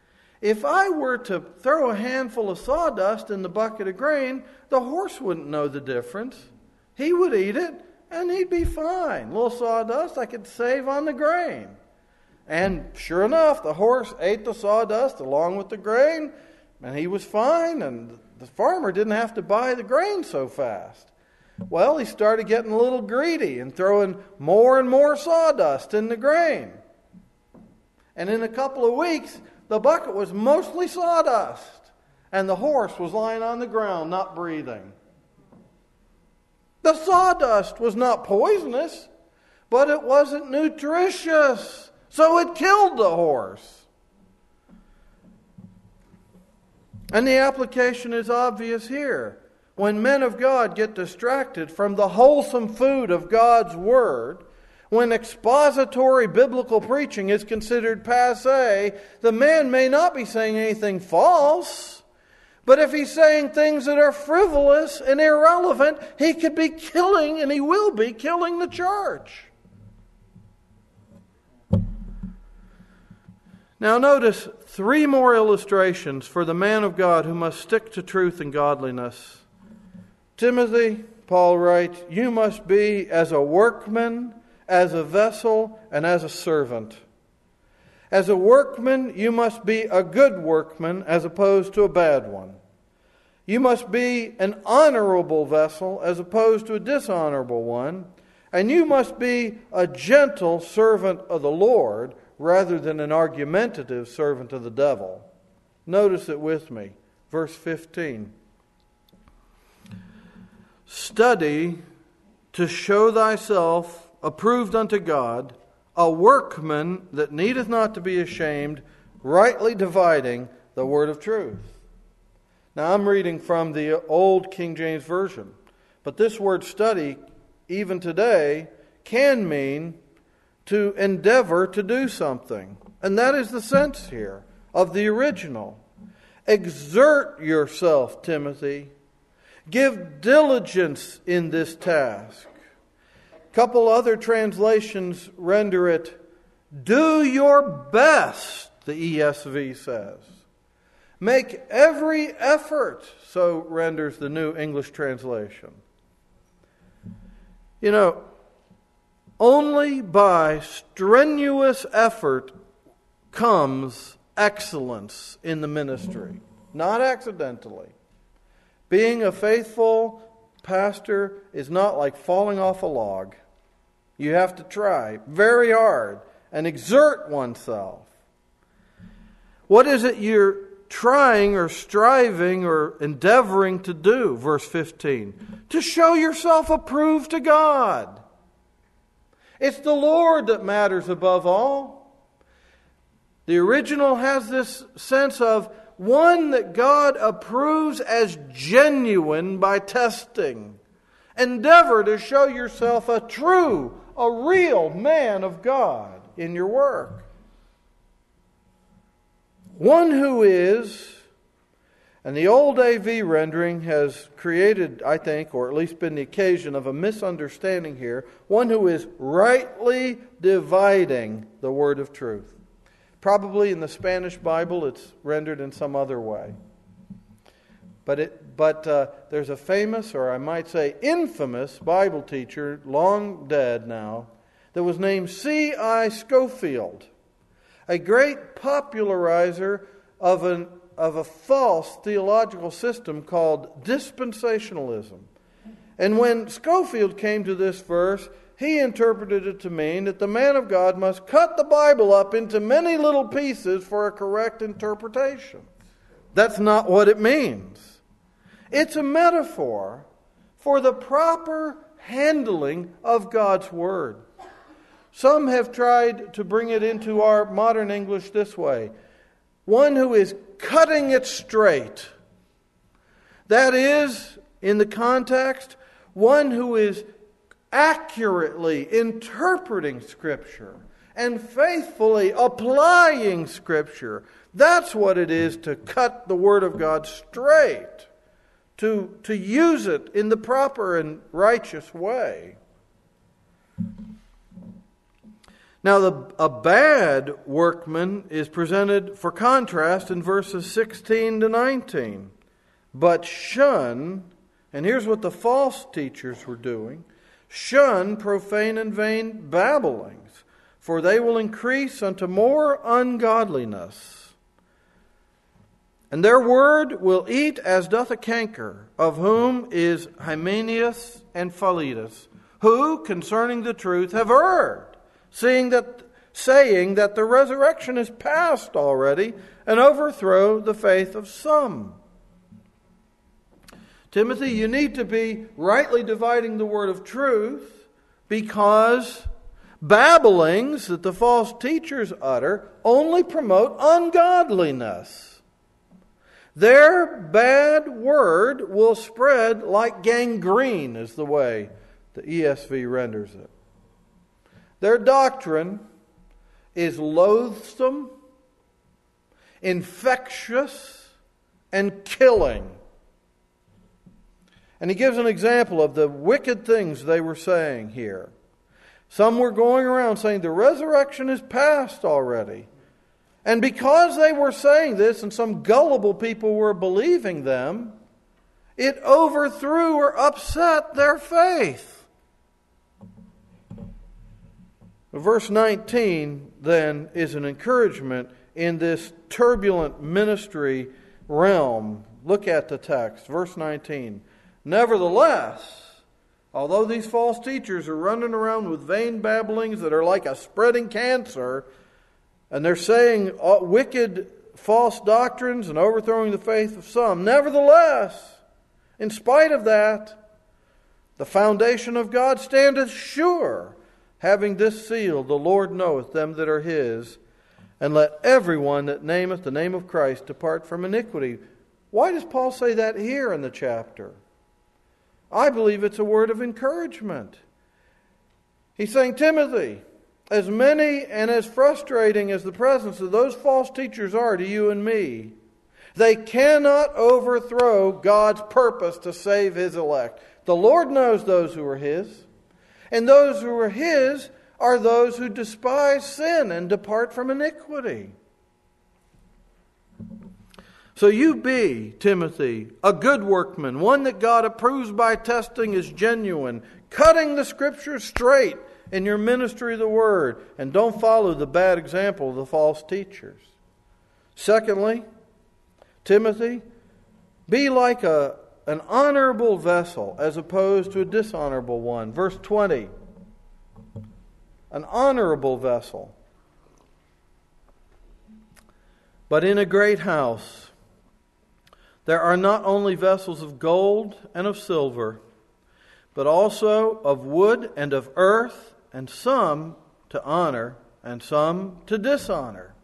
if I were to throw a handful of sawdust in the bucket of grain, the horse wouldn't know the difference. He would eat it, and he'd be fine. A little sawdust I could save on the grain. And sure enough, the horse ate the sawdust along with the grain, and he was fine, and the farmer didn't have to buy the grain so fast. Well, he started getting a little greedy and throwing more and more sawdust in the grain. And in a couple of weeks, the bucket was mostly sawdust, and the horse was lying on the ground, not breathing. The sawdust was not poisonous, but it wasn't nutritious, so it killed the horse. And the application is obvious here. When men of God get distracted from the wholesome food of God's Word, when expository biblical preaching is considered passé, the man may not be saying anything false, but if he's saying things that are frivolous and irrelevant, he could be killing, and he will be killing the church. Now notice three more illustrations for the man of God who must stick to truth and godliness. Timothy, Paul writes, you must be as a workman, as a vessel, and as a servant. As a workman, you must be a good workman as opposed to a bad one. You must be an honorable vessel as opposed to a dishonorable one. And you must be a gentle servant of the Lord rather than an argumentative servant of the devil. Notice it with me. Verse fifteen. Study to show thyself approved unto God, a workman that needeth not to be ashamed, rightly dividing the word of truth. Now I'm reading from the old King James Version, but this word study, even today, can mean to endeavor to do something. And that is the sense here of the original. Exert yourself, Timothy. Give diligence in this task. A couple other translations render it, do your best, the E S V says. Make every effort, so renders the New English translation. You know, only by strenuous effort comes excellence in the ministry, not accidentally. Being a faithful pastor is not like falling off a log. You have to try very hard and exert oneself. What is it you're trying or striving or endeavoring to do? Verse fifteen. To show yourself approved to God. It's the Lord that matters above all. The original has this sense of one that God approves as genuine by testing. Endeavor to show yourself a true, a real man of God in your work. One who is, and the old A V rendering has created, I think, or at least been the occasion of a misunderstanding here, one who is rightly dividing the word of truth. Probably in the Spanish Bible it's rendered in some other way. But it, but uh, there's a famous, or I might say infamous, Bible teacher, long dead now, that was named C I Scofield, a great popularizer of an of a false theological system called dispensationalism. And when Scofield came to this verse, he interpreted it to mean that the man of God must cut the Bible up into many little pieces for a correct interpretation. That's not what it means. It's a metaphor for the proper handling of God's Word. Some have tried to bring it into our modern English this way. One who is cutting it straight. That is, in the context, one who is accurately interpreting Scripture and faithfully applying Scripture. That's what it is to cut the Word of God straight, to, to use it in the proper and righteous way. Now, the, a bad workman is presented for contrast in verses sixteen to nineteen. But shun, and here's what the false teachers were doing, shun profane and vain babblings, for they will increase unto more ungodliness. And their word will eat as doth a canker, of whom is Hymenaeus and Philetus, who, concerning the truth, have erred, seeing that, saying that the resurrection is past already, and overthrow the faith of some. Timothy, you need to be rightly dividing the word of truth, because babblings that the false teachers utter only promote ungodliness. Their bad word will spread like gangrene, is the way the E S V renders it. Their doctrine is loathsome, infectious, and killing. And he gives an example of the wicked things they were saying here. Some were going around saying the resurrection is past already. And because they were saying this and some gullible people were believing them, it overthrew or upset their faith. Verse nineteen, then, is an encouragement in this turbulent ministry realm. Look at the text, verse nineteen. Nevertheless, although these false teachers are running around with vain babblings that are like a spreading cancer, and they're saying wicked false doctrines and overthrowing the faith of some, nevertheless, in spite of that, the foundation of God standeth sure, having this seal, the Lord knoweth them that are His, and let everyone that nameth the name of Christ depart from iniquity. Why does Paul say that here in the chapter? I believe it's a word of encouragement. He's saying, Timothy, as many and as frustrating as the presence of those false teachers are to you and me, they cannot overthrow God's purpose to save His elect. The Lord knows those who are His, and those who are His are those who despise sin and depart from iniquity. So you be, Timothy, a good workman, one that God approves by testing as genuine, cutting the Scriptures straight in your ministry of the Word, and don't follow the bad example of the false teachers. Secondly, Timothy, be like a, an honorable vessel as opposed to a dishonorable one. Verse twenty, an honorable vessel. But in a great house there are not only vessels of gold and of silver, but also of wood and of earth, and some to honor and some to dishonor.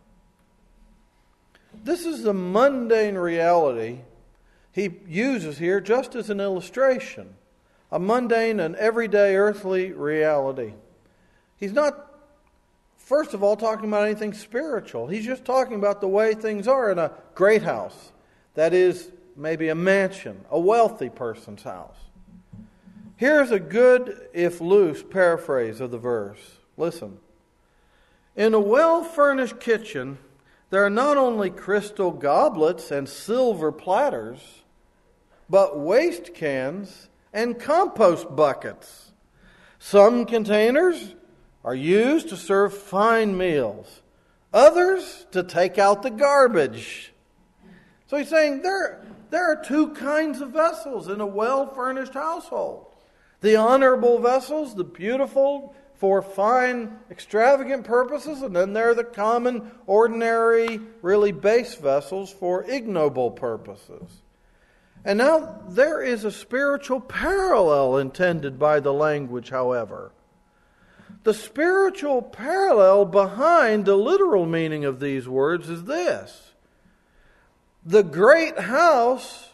This is the mundane reality he uses here just as an illustration. A mundane and everyday earthly reality. He's not, first of all, talking about anything spiritual. He's just talking about the way things are in a great house. That is, maybe a mansion, a wealthy person's house. Here's a good, if loose, paraphrase of the verse. Listen. In a well-furnished kitchen, there are not only crystal goblets and silver platters, but waste cans and compost buckets. Some containers are used to serve fine meals, others to take out the garbage. So he's saying there, there are two kinds of vessels in a well-furnished household. The honorable vessels, the beautiful for fine, extravagant purposes, and then there are the common, ordinary, really base vessels for ignoble purposes. And now there is a spiritual parallel intended by the language, however. The spiritual parallel behind the literal meaning of these words is this. The great house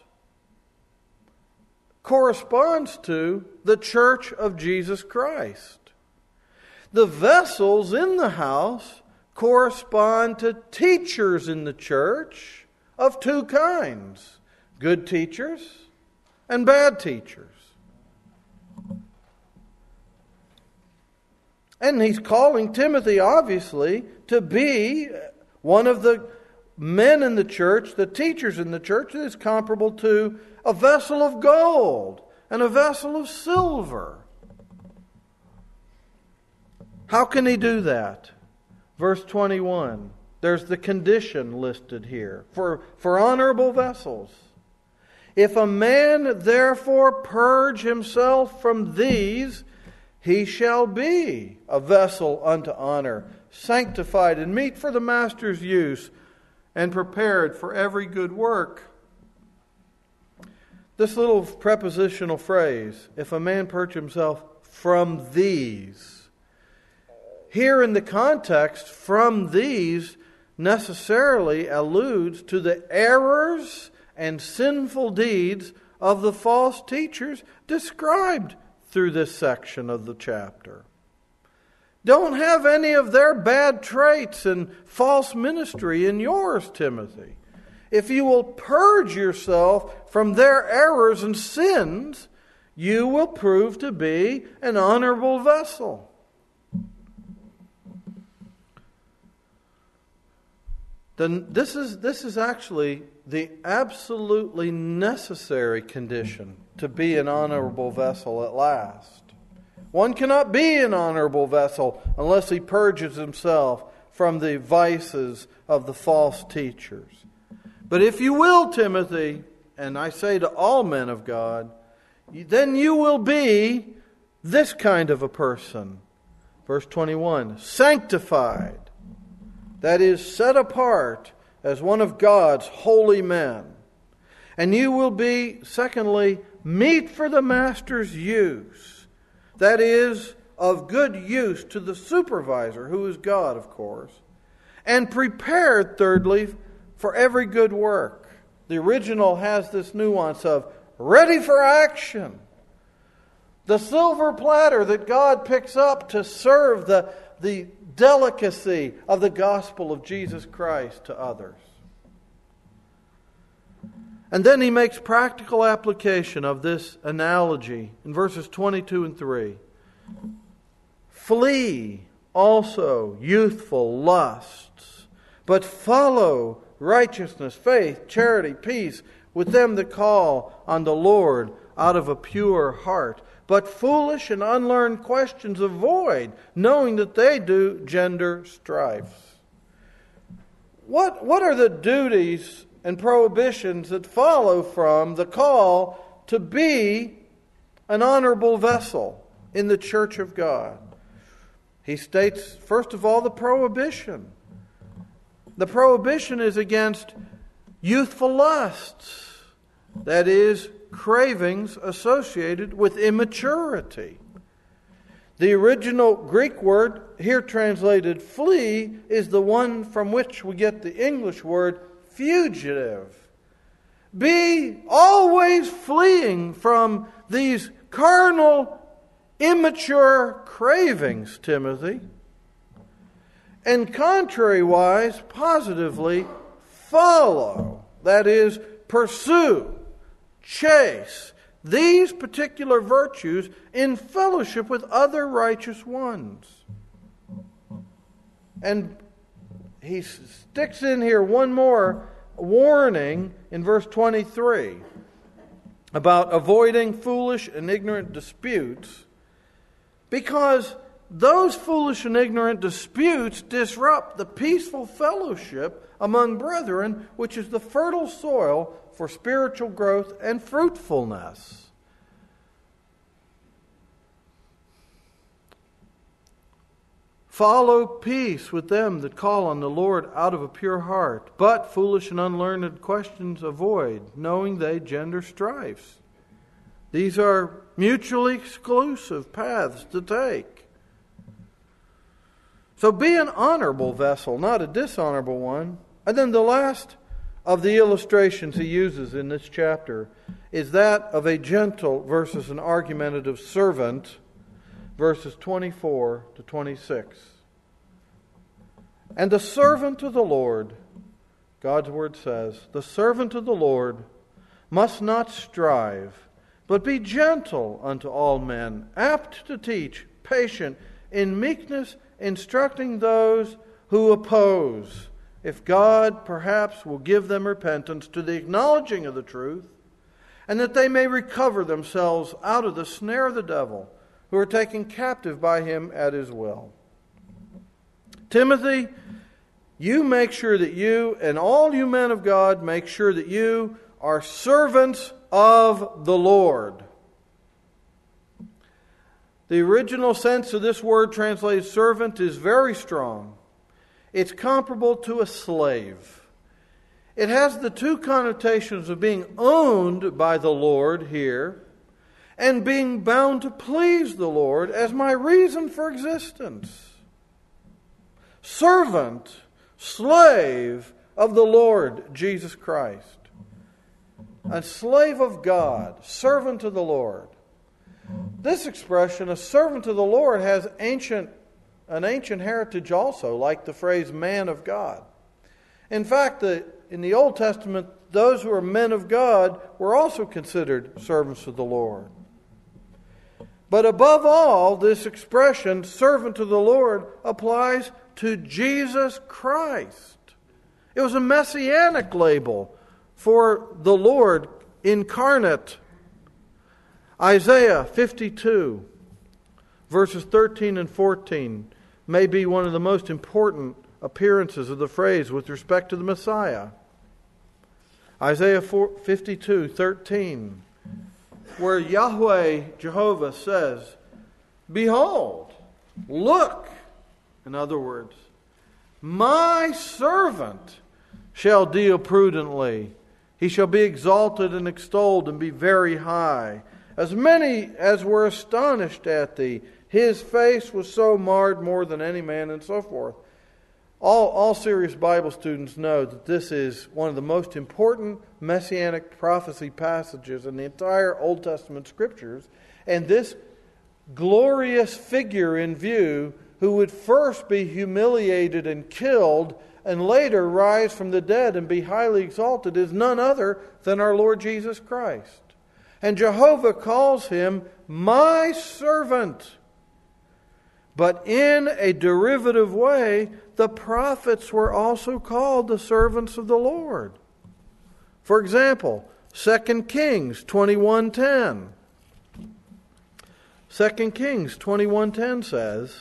corresponds to the church of Jesus Christ. The vessels in the house correspond to teachers in the church of two kinds. Good teachers and bad teachers. And he's calling Timothy, obviously, to be one of the men in the church, the teachers in the church, that is comparable to a vessel of gold and a vessel of silver. How can he do that? Verse twenty-one. There's the condition listed here for, for honorable vessels. If a man therefore purge himself from these, he shall be a vessel unto honor, sanctified and meet for the master's use, and prepared for every good work. This little prepositional phrase, if a man purge himself from these. Here in the context, from these necessarily alludes to the errors and sinful deeds of the false teachers described through this section of the chapter. Don't have any of their bad traits and false ministry in yours, Timothy. If you will purge yourself from their errors and sins, you will prove to be an honorable vessel. Then this is this is actually the absolutely necessary condition to be an honorable vessel at last. One cannot be an honorable vessel unless he purges himself from the vices of the false teachers. But if you will, Timothy, and I say to all men of God, then you will be this kind of a person. Verse twenty-one, sanctified. That is, set apart as one of God's holy men. And you will be, secondly, meet for the master's use. That is, of good use to the supervisor, who is God, of course. And prepared, thirdly, for every good work. The original has this nuance of ready for action. The silver platter that God picks up to serve the, the delicacy of the gospel of Jesus Christ to others. And then he makes practical application of this analogy in verses twenty-two and three. Flee also youthful lusts, but follow righteousness, faith, charity, peace with them that call on the Lord out of a pure heart. But foolish and unlearned questions avoid, knowing that they do gender strifes. What, what are the duties and prohibitions that follow from the call to be an honorable vessel in the church of God? He states, first of all, the prohibition. The prohibition is against youthful lusts. That is, cravings associated with immaturity. The original Greek word, here translated flee, is the one from which we get the English word fugitive. Be always fleeing from these carnal, immature cravings, Timothy. And contrariwise, positively, follow. That is, pursue. Chase these particular virtues in fellowship with other righteous ones. And he sticks in here one more warning in verse twenty-three about avoiding foolish and ignorant disputes, because those foolish and ignorant disputes disrupt the peaceful fellowship among brethren, which is the fertile soil for spiritual growth and fruitfulness. Follow peace with them that call on the Lord out of a pure heart, but foolish and unlearned questions avoid, knowing they gender strifes. These are mutually exclusive paths to take. So be an honorable vessel, not a dishonorable one. And then the last of the illustrations he uses in this chapter is that of a gentle versus an argumentative servant, verses twenty-four to twenty-six. And the servant of the Lord, God's word says, the servant of the Lord must not strive, but be gentle unto all men, apt to teach, patient, in meekness instructing those who oppose, if God perhaps will give them repentance to the acknowledging of the truth, and that they may recover themselves out of the snare of the devil, who are taken captive by him at his will. Timothy, you make sure that you, and all you men of God, make sure that you are servants of the Lord. The original sense of this word translated servant is very strong. It's comparable to a slave. It has the two connotations of being owned by the Lord here and being bound to please the Lord as my reason for existence. Servant, slave of the Lord Jesus Christ. A slave of God, servant of the Lord. This expression, a servant of the Lord, has ancient, an ancient heritage also, like the phrase man of God. In fact, the, in the Old Testament, those who are men of God were also considered servants of the Lord. But above all, this expression, servant of the Lord, applies to Jesus Christ. It was a messianic label for the Lord incarnate. Isaiah fifty-two, verses thirteen and fourteen, may be one of the most important appearances of the phrase with respect to the Messiah. Isaiah fifty-two, thirteen, where Yahweh, Jehovah, says, "Behold, look," in other words, "my servant shall deal prudently. He shall be exalted and extolled and be very high. As many as were astonished at thee, his face was so marred more than any man," and so forth. All, all serious Bible students know that this is one of the most important messianic prophecy passages in the entire Old Testament Scriptures. And this glorious figure in view, who would first be humiliated and killed and later rise from the dead and be highly exalted, is none other than our Lord Jesus Christ. And Jehovah calls him my servant. But in a derivative way, the prophets were also called the servants of the Lord. For example, Second Kings twenty-one ten. Second Kings twenty-one ten says,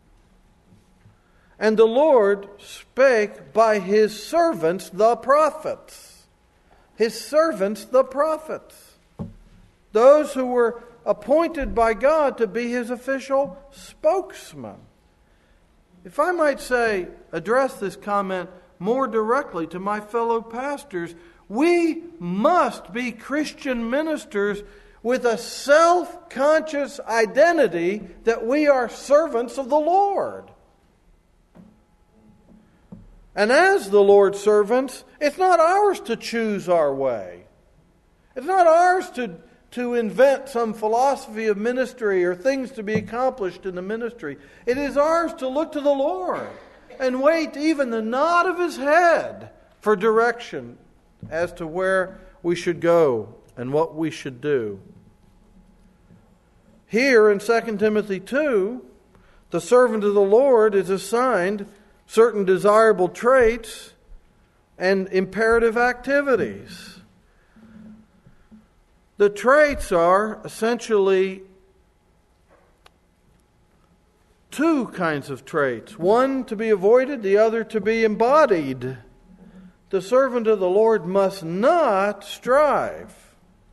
"And the Lord spake by his servants the prophets." His servants the prophets. Those who were appointed by God to be his official spokesman. If I might say, address this comment more directly to my fellow pastors, we must be Christian ministers with a self-conscious identity that we are servants of the Lord. And as the Lord's servants, it's not ours to choose our way. It's not ours to to invent some philosophy of ministry or things to be accomplished in the ministry. It is ours to look to the Lord and wait even the nod of his head for direction as to where we should go and what we should do. Here in Second Timothy two, the servant of the Lord is assigned certain desirable traits and imperative activities. The traits are essentially two kinds of traits. One to be avoided, the other to be embodied. The servant of the Lord must not strive.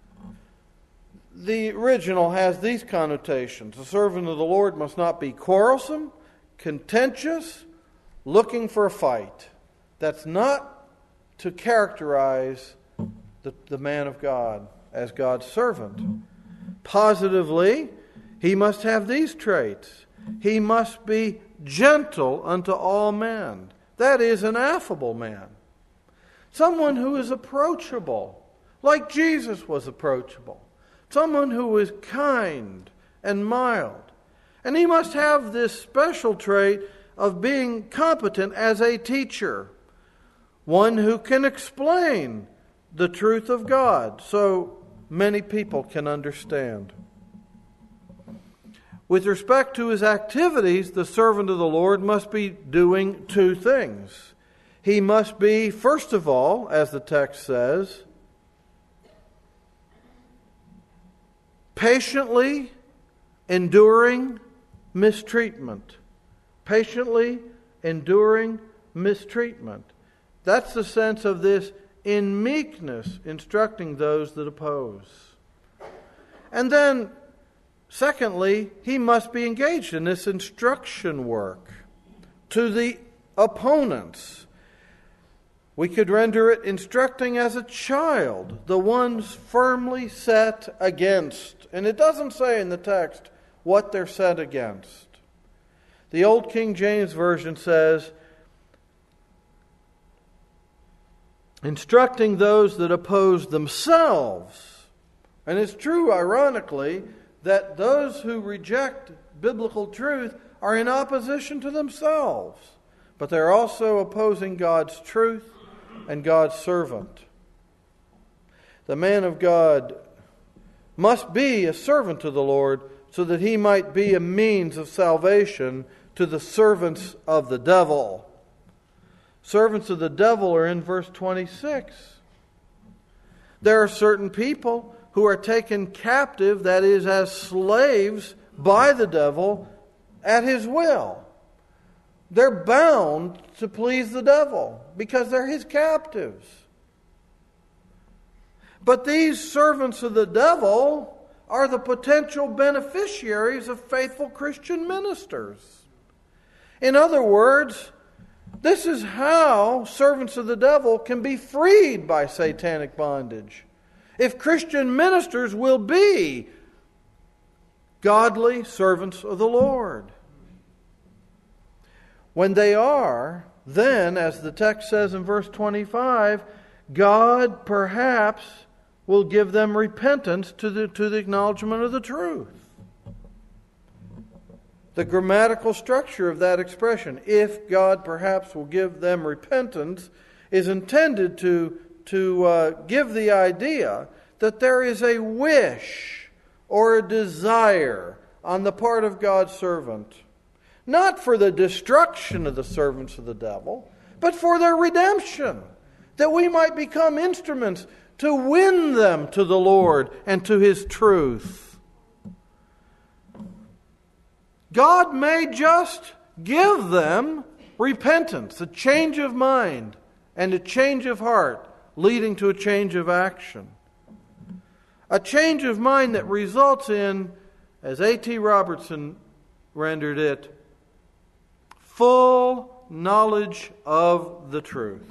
The original has these connotations. The servant of the Lord must not be quarrelsome, contentious, looking for a fight. That's not to characterize the, the man of God as God's servant. Positively, he must have these traits. He must be gentle unto all men. That is, an affable man. Someone who is approachable, like Jesus was approachable. Someone who is kind and mild. And he must have this special trait of being competent as a teacher. One who can explain the truth of God so many people can understand. with respect to his activities, the servant of the Lord must be doing two things. He must be, first of all, as the text says, patiently enduring mistreatment. Patiently enduring mistreatment. That's the sense of this in meekness, instructing those that oppose. And then, secondly, he must be engaged in this instruction work to the opponents. We could render it instructing as a child, the ones firmly set against. And it doesn't say in the text what they're set against. The Old King James Version says, instructing those that oppose themselves. And it's true, ironically, that those who reject biblical truth are in opposition to themselves. But they're also opposing God's truth and God's servant. The man of God must be a servant to the Lord so that he might be a means of salvation to the servants of the devil. Servants of the devil are in verse twenty-six. There are certain people who are taken captive, that is, as slaves by the devil at his will. They're bound to please the devil because they're his captives. But these servants of the devil are the potential beneficiaries of faithful Christian ministers. In other words, this is how servants of the devil can be freed by satanic bondage. If Christian ministers will be godly servants of the Lord. When they are, then, as the text says in verse twenty-five, God perhaps will give them repentance to the, to the acknowledgement of the truth. The grammatical structure of that expression, if God perhaps will give them repentance, is intended to, to uh, give the idea that there is a wish or a desire on the part of God's servant, not for the destruction of the servants of the devil, but for their redemption, that we might become instruments to win them to the Lord and to His truth. God may just give them repentance, a change of mind and a change of heart, leading to a change of action. A change of mind that results in, as A T Robertson rendered it, full knowledge of the truth.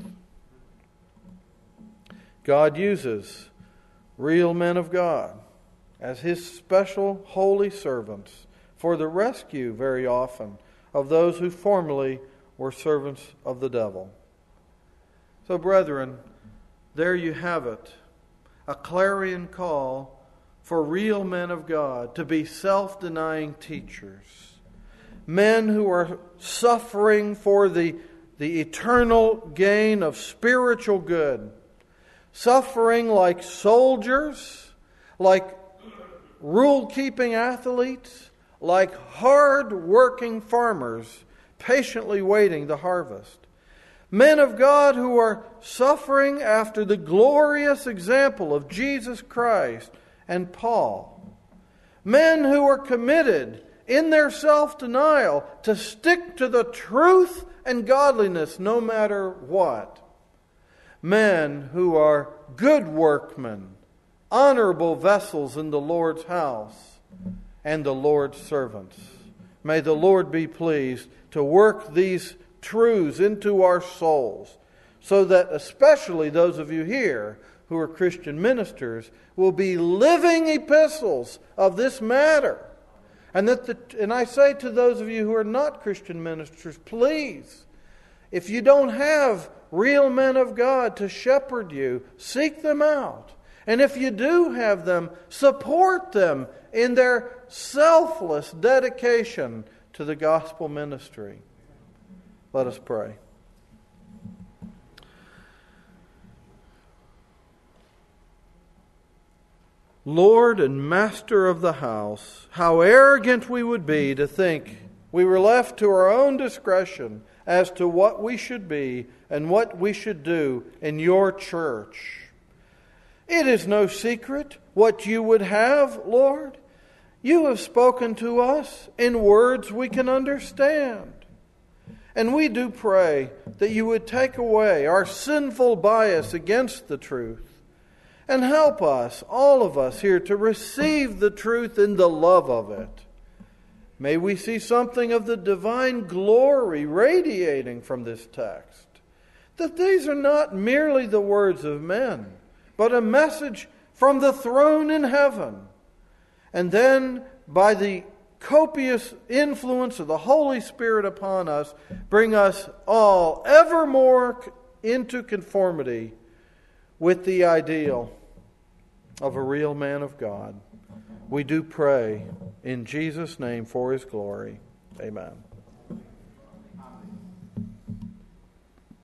God uses real men of God as His special holy servants for the rescue, very often, of those who formerly were servants of the devil. So, brethren, there you have it. A clarion call for real men of God to be self-denying teachers. Men who are suffering for the, the eternal gain of spiritual good. Suffering like soldiers, like rule-keeping athletes, like hard-working farmers, patiently waiting the harvest. Men of God who are suffering after the glorious example of Jesus Christ and Paul. Men who are committed in their self-denial to stick to the truth and godliness no matter what. Men who are good workmen, honorable vessels in the Lord's house, and the Lord's servants. May the Lord be pleased to work these truths into our souls, so that especially those of you here who are Christian ministers will be living epistles of this matter. And that the, and I say to those of you who are not Christian ministers, please, if you don't have real men of God to shepherd you, seek them out. And if you do have them, support them in their selfless dedication to the gospel ministry. Let us pray. Lord and Master of the house, how arrogant we would be to think we were left to our own discretion as to what we should be and what we should do in your church. It is no secret what you would have, Lord. You have spoken to us in words we can understand. And we do pray that you would take away our sinful bias against the truth and help us, all of us here, to receive the truth in the love of it. May we see something of the divine glory radiating from this text. That these are not merely the words of men, but a message from the throne in heaven. And then, by the copious influence of the Holy Spirit upon us, bring us all ever more into conformity with the ideal of a real man of God. We do pray in Jesus' name for His glory. Amen.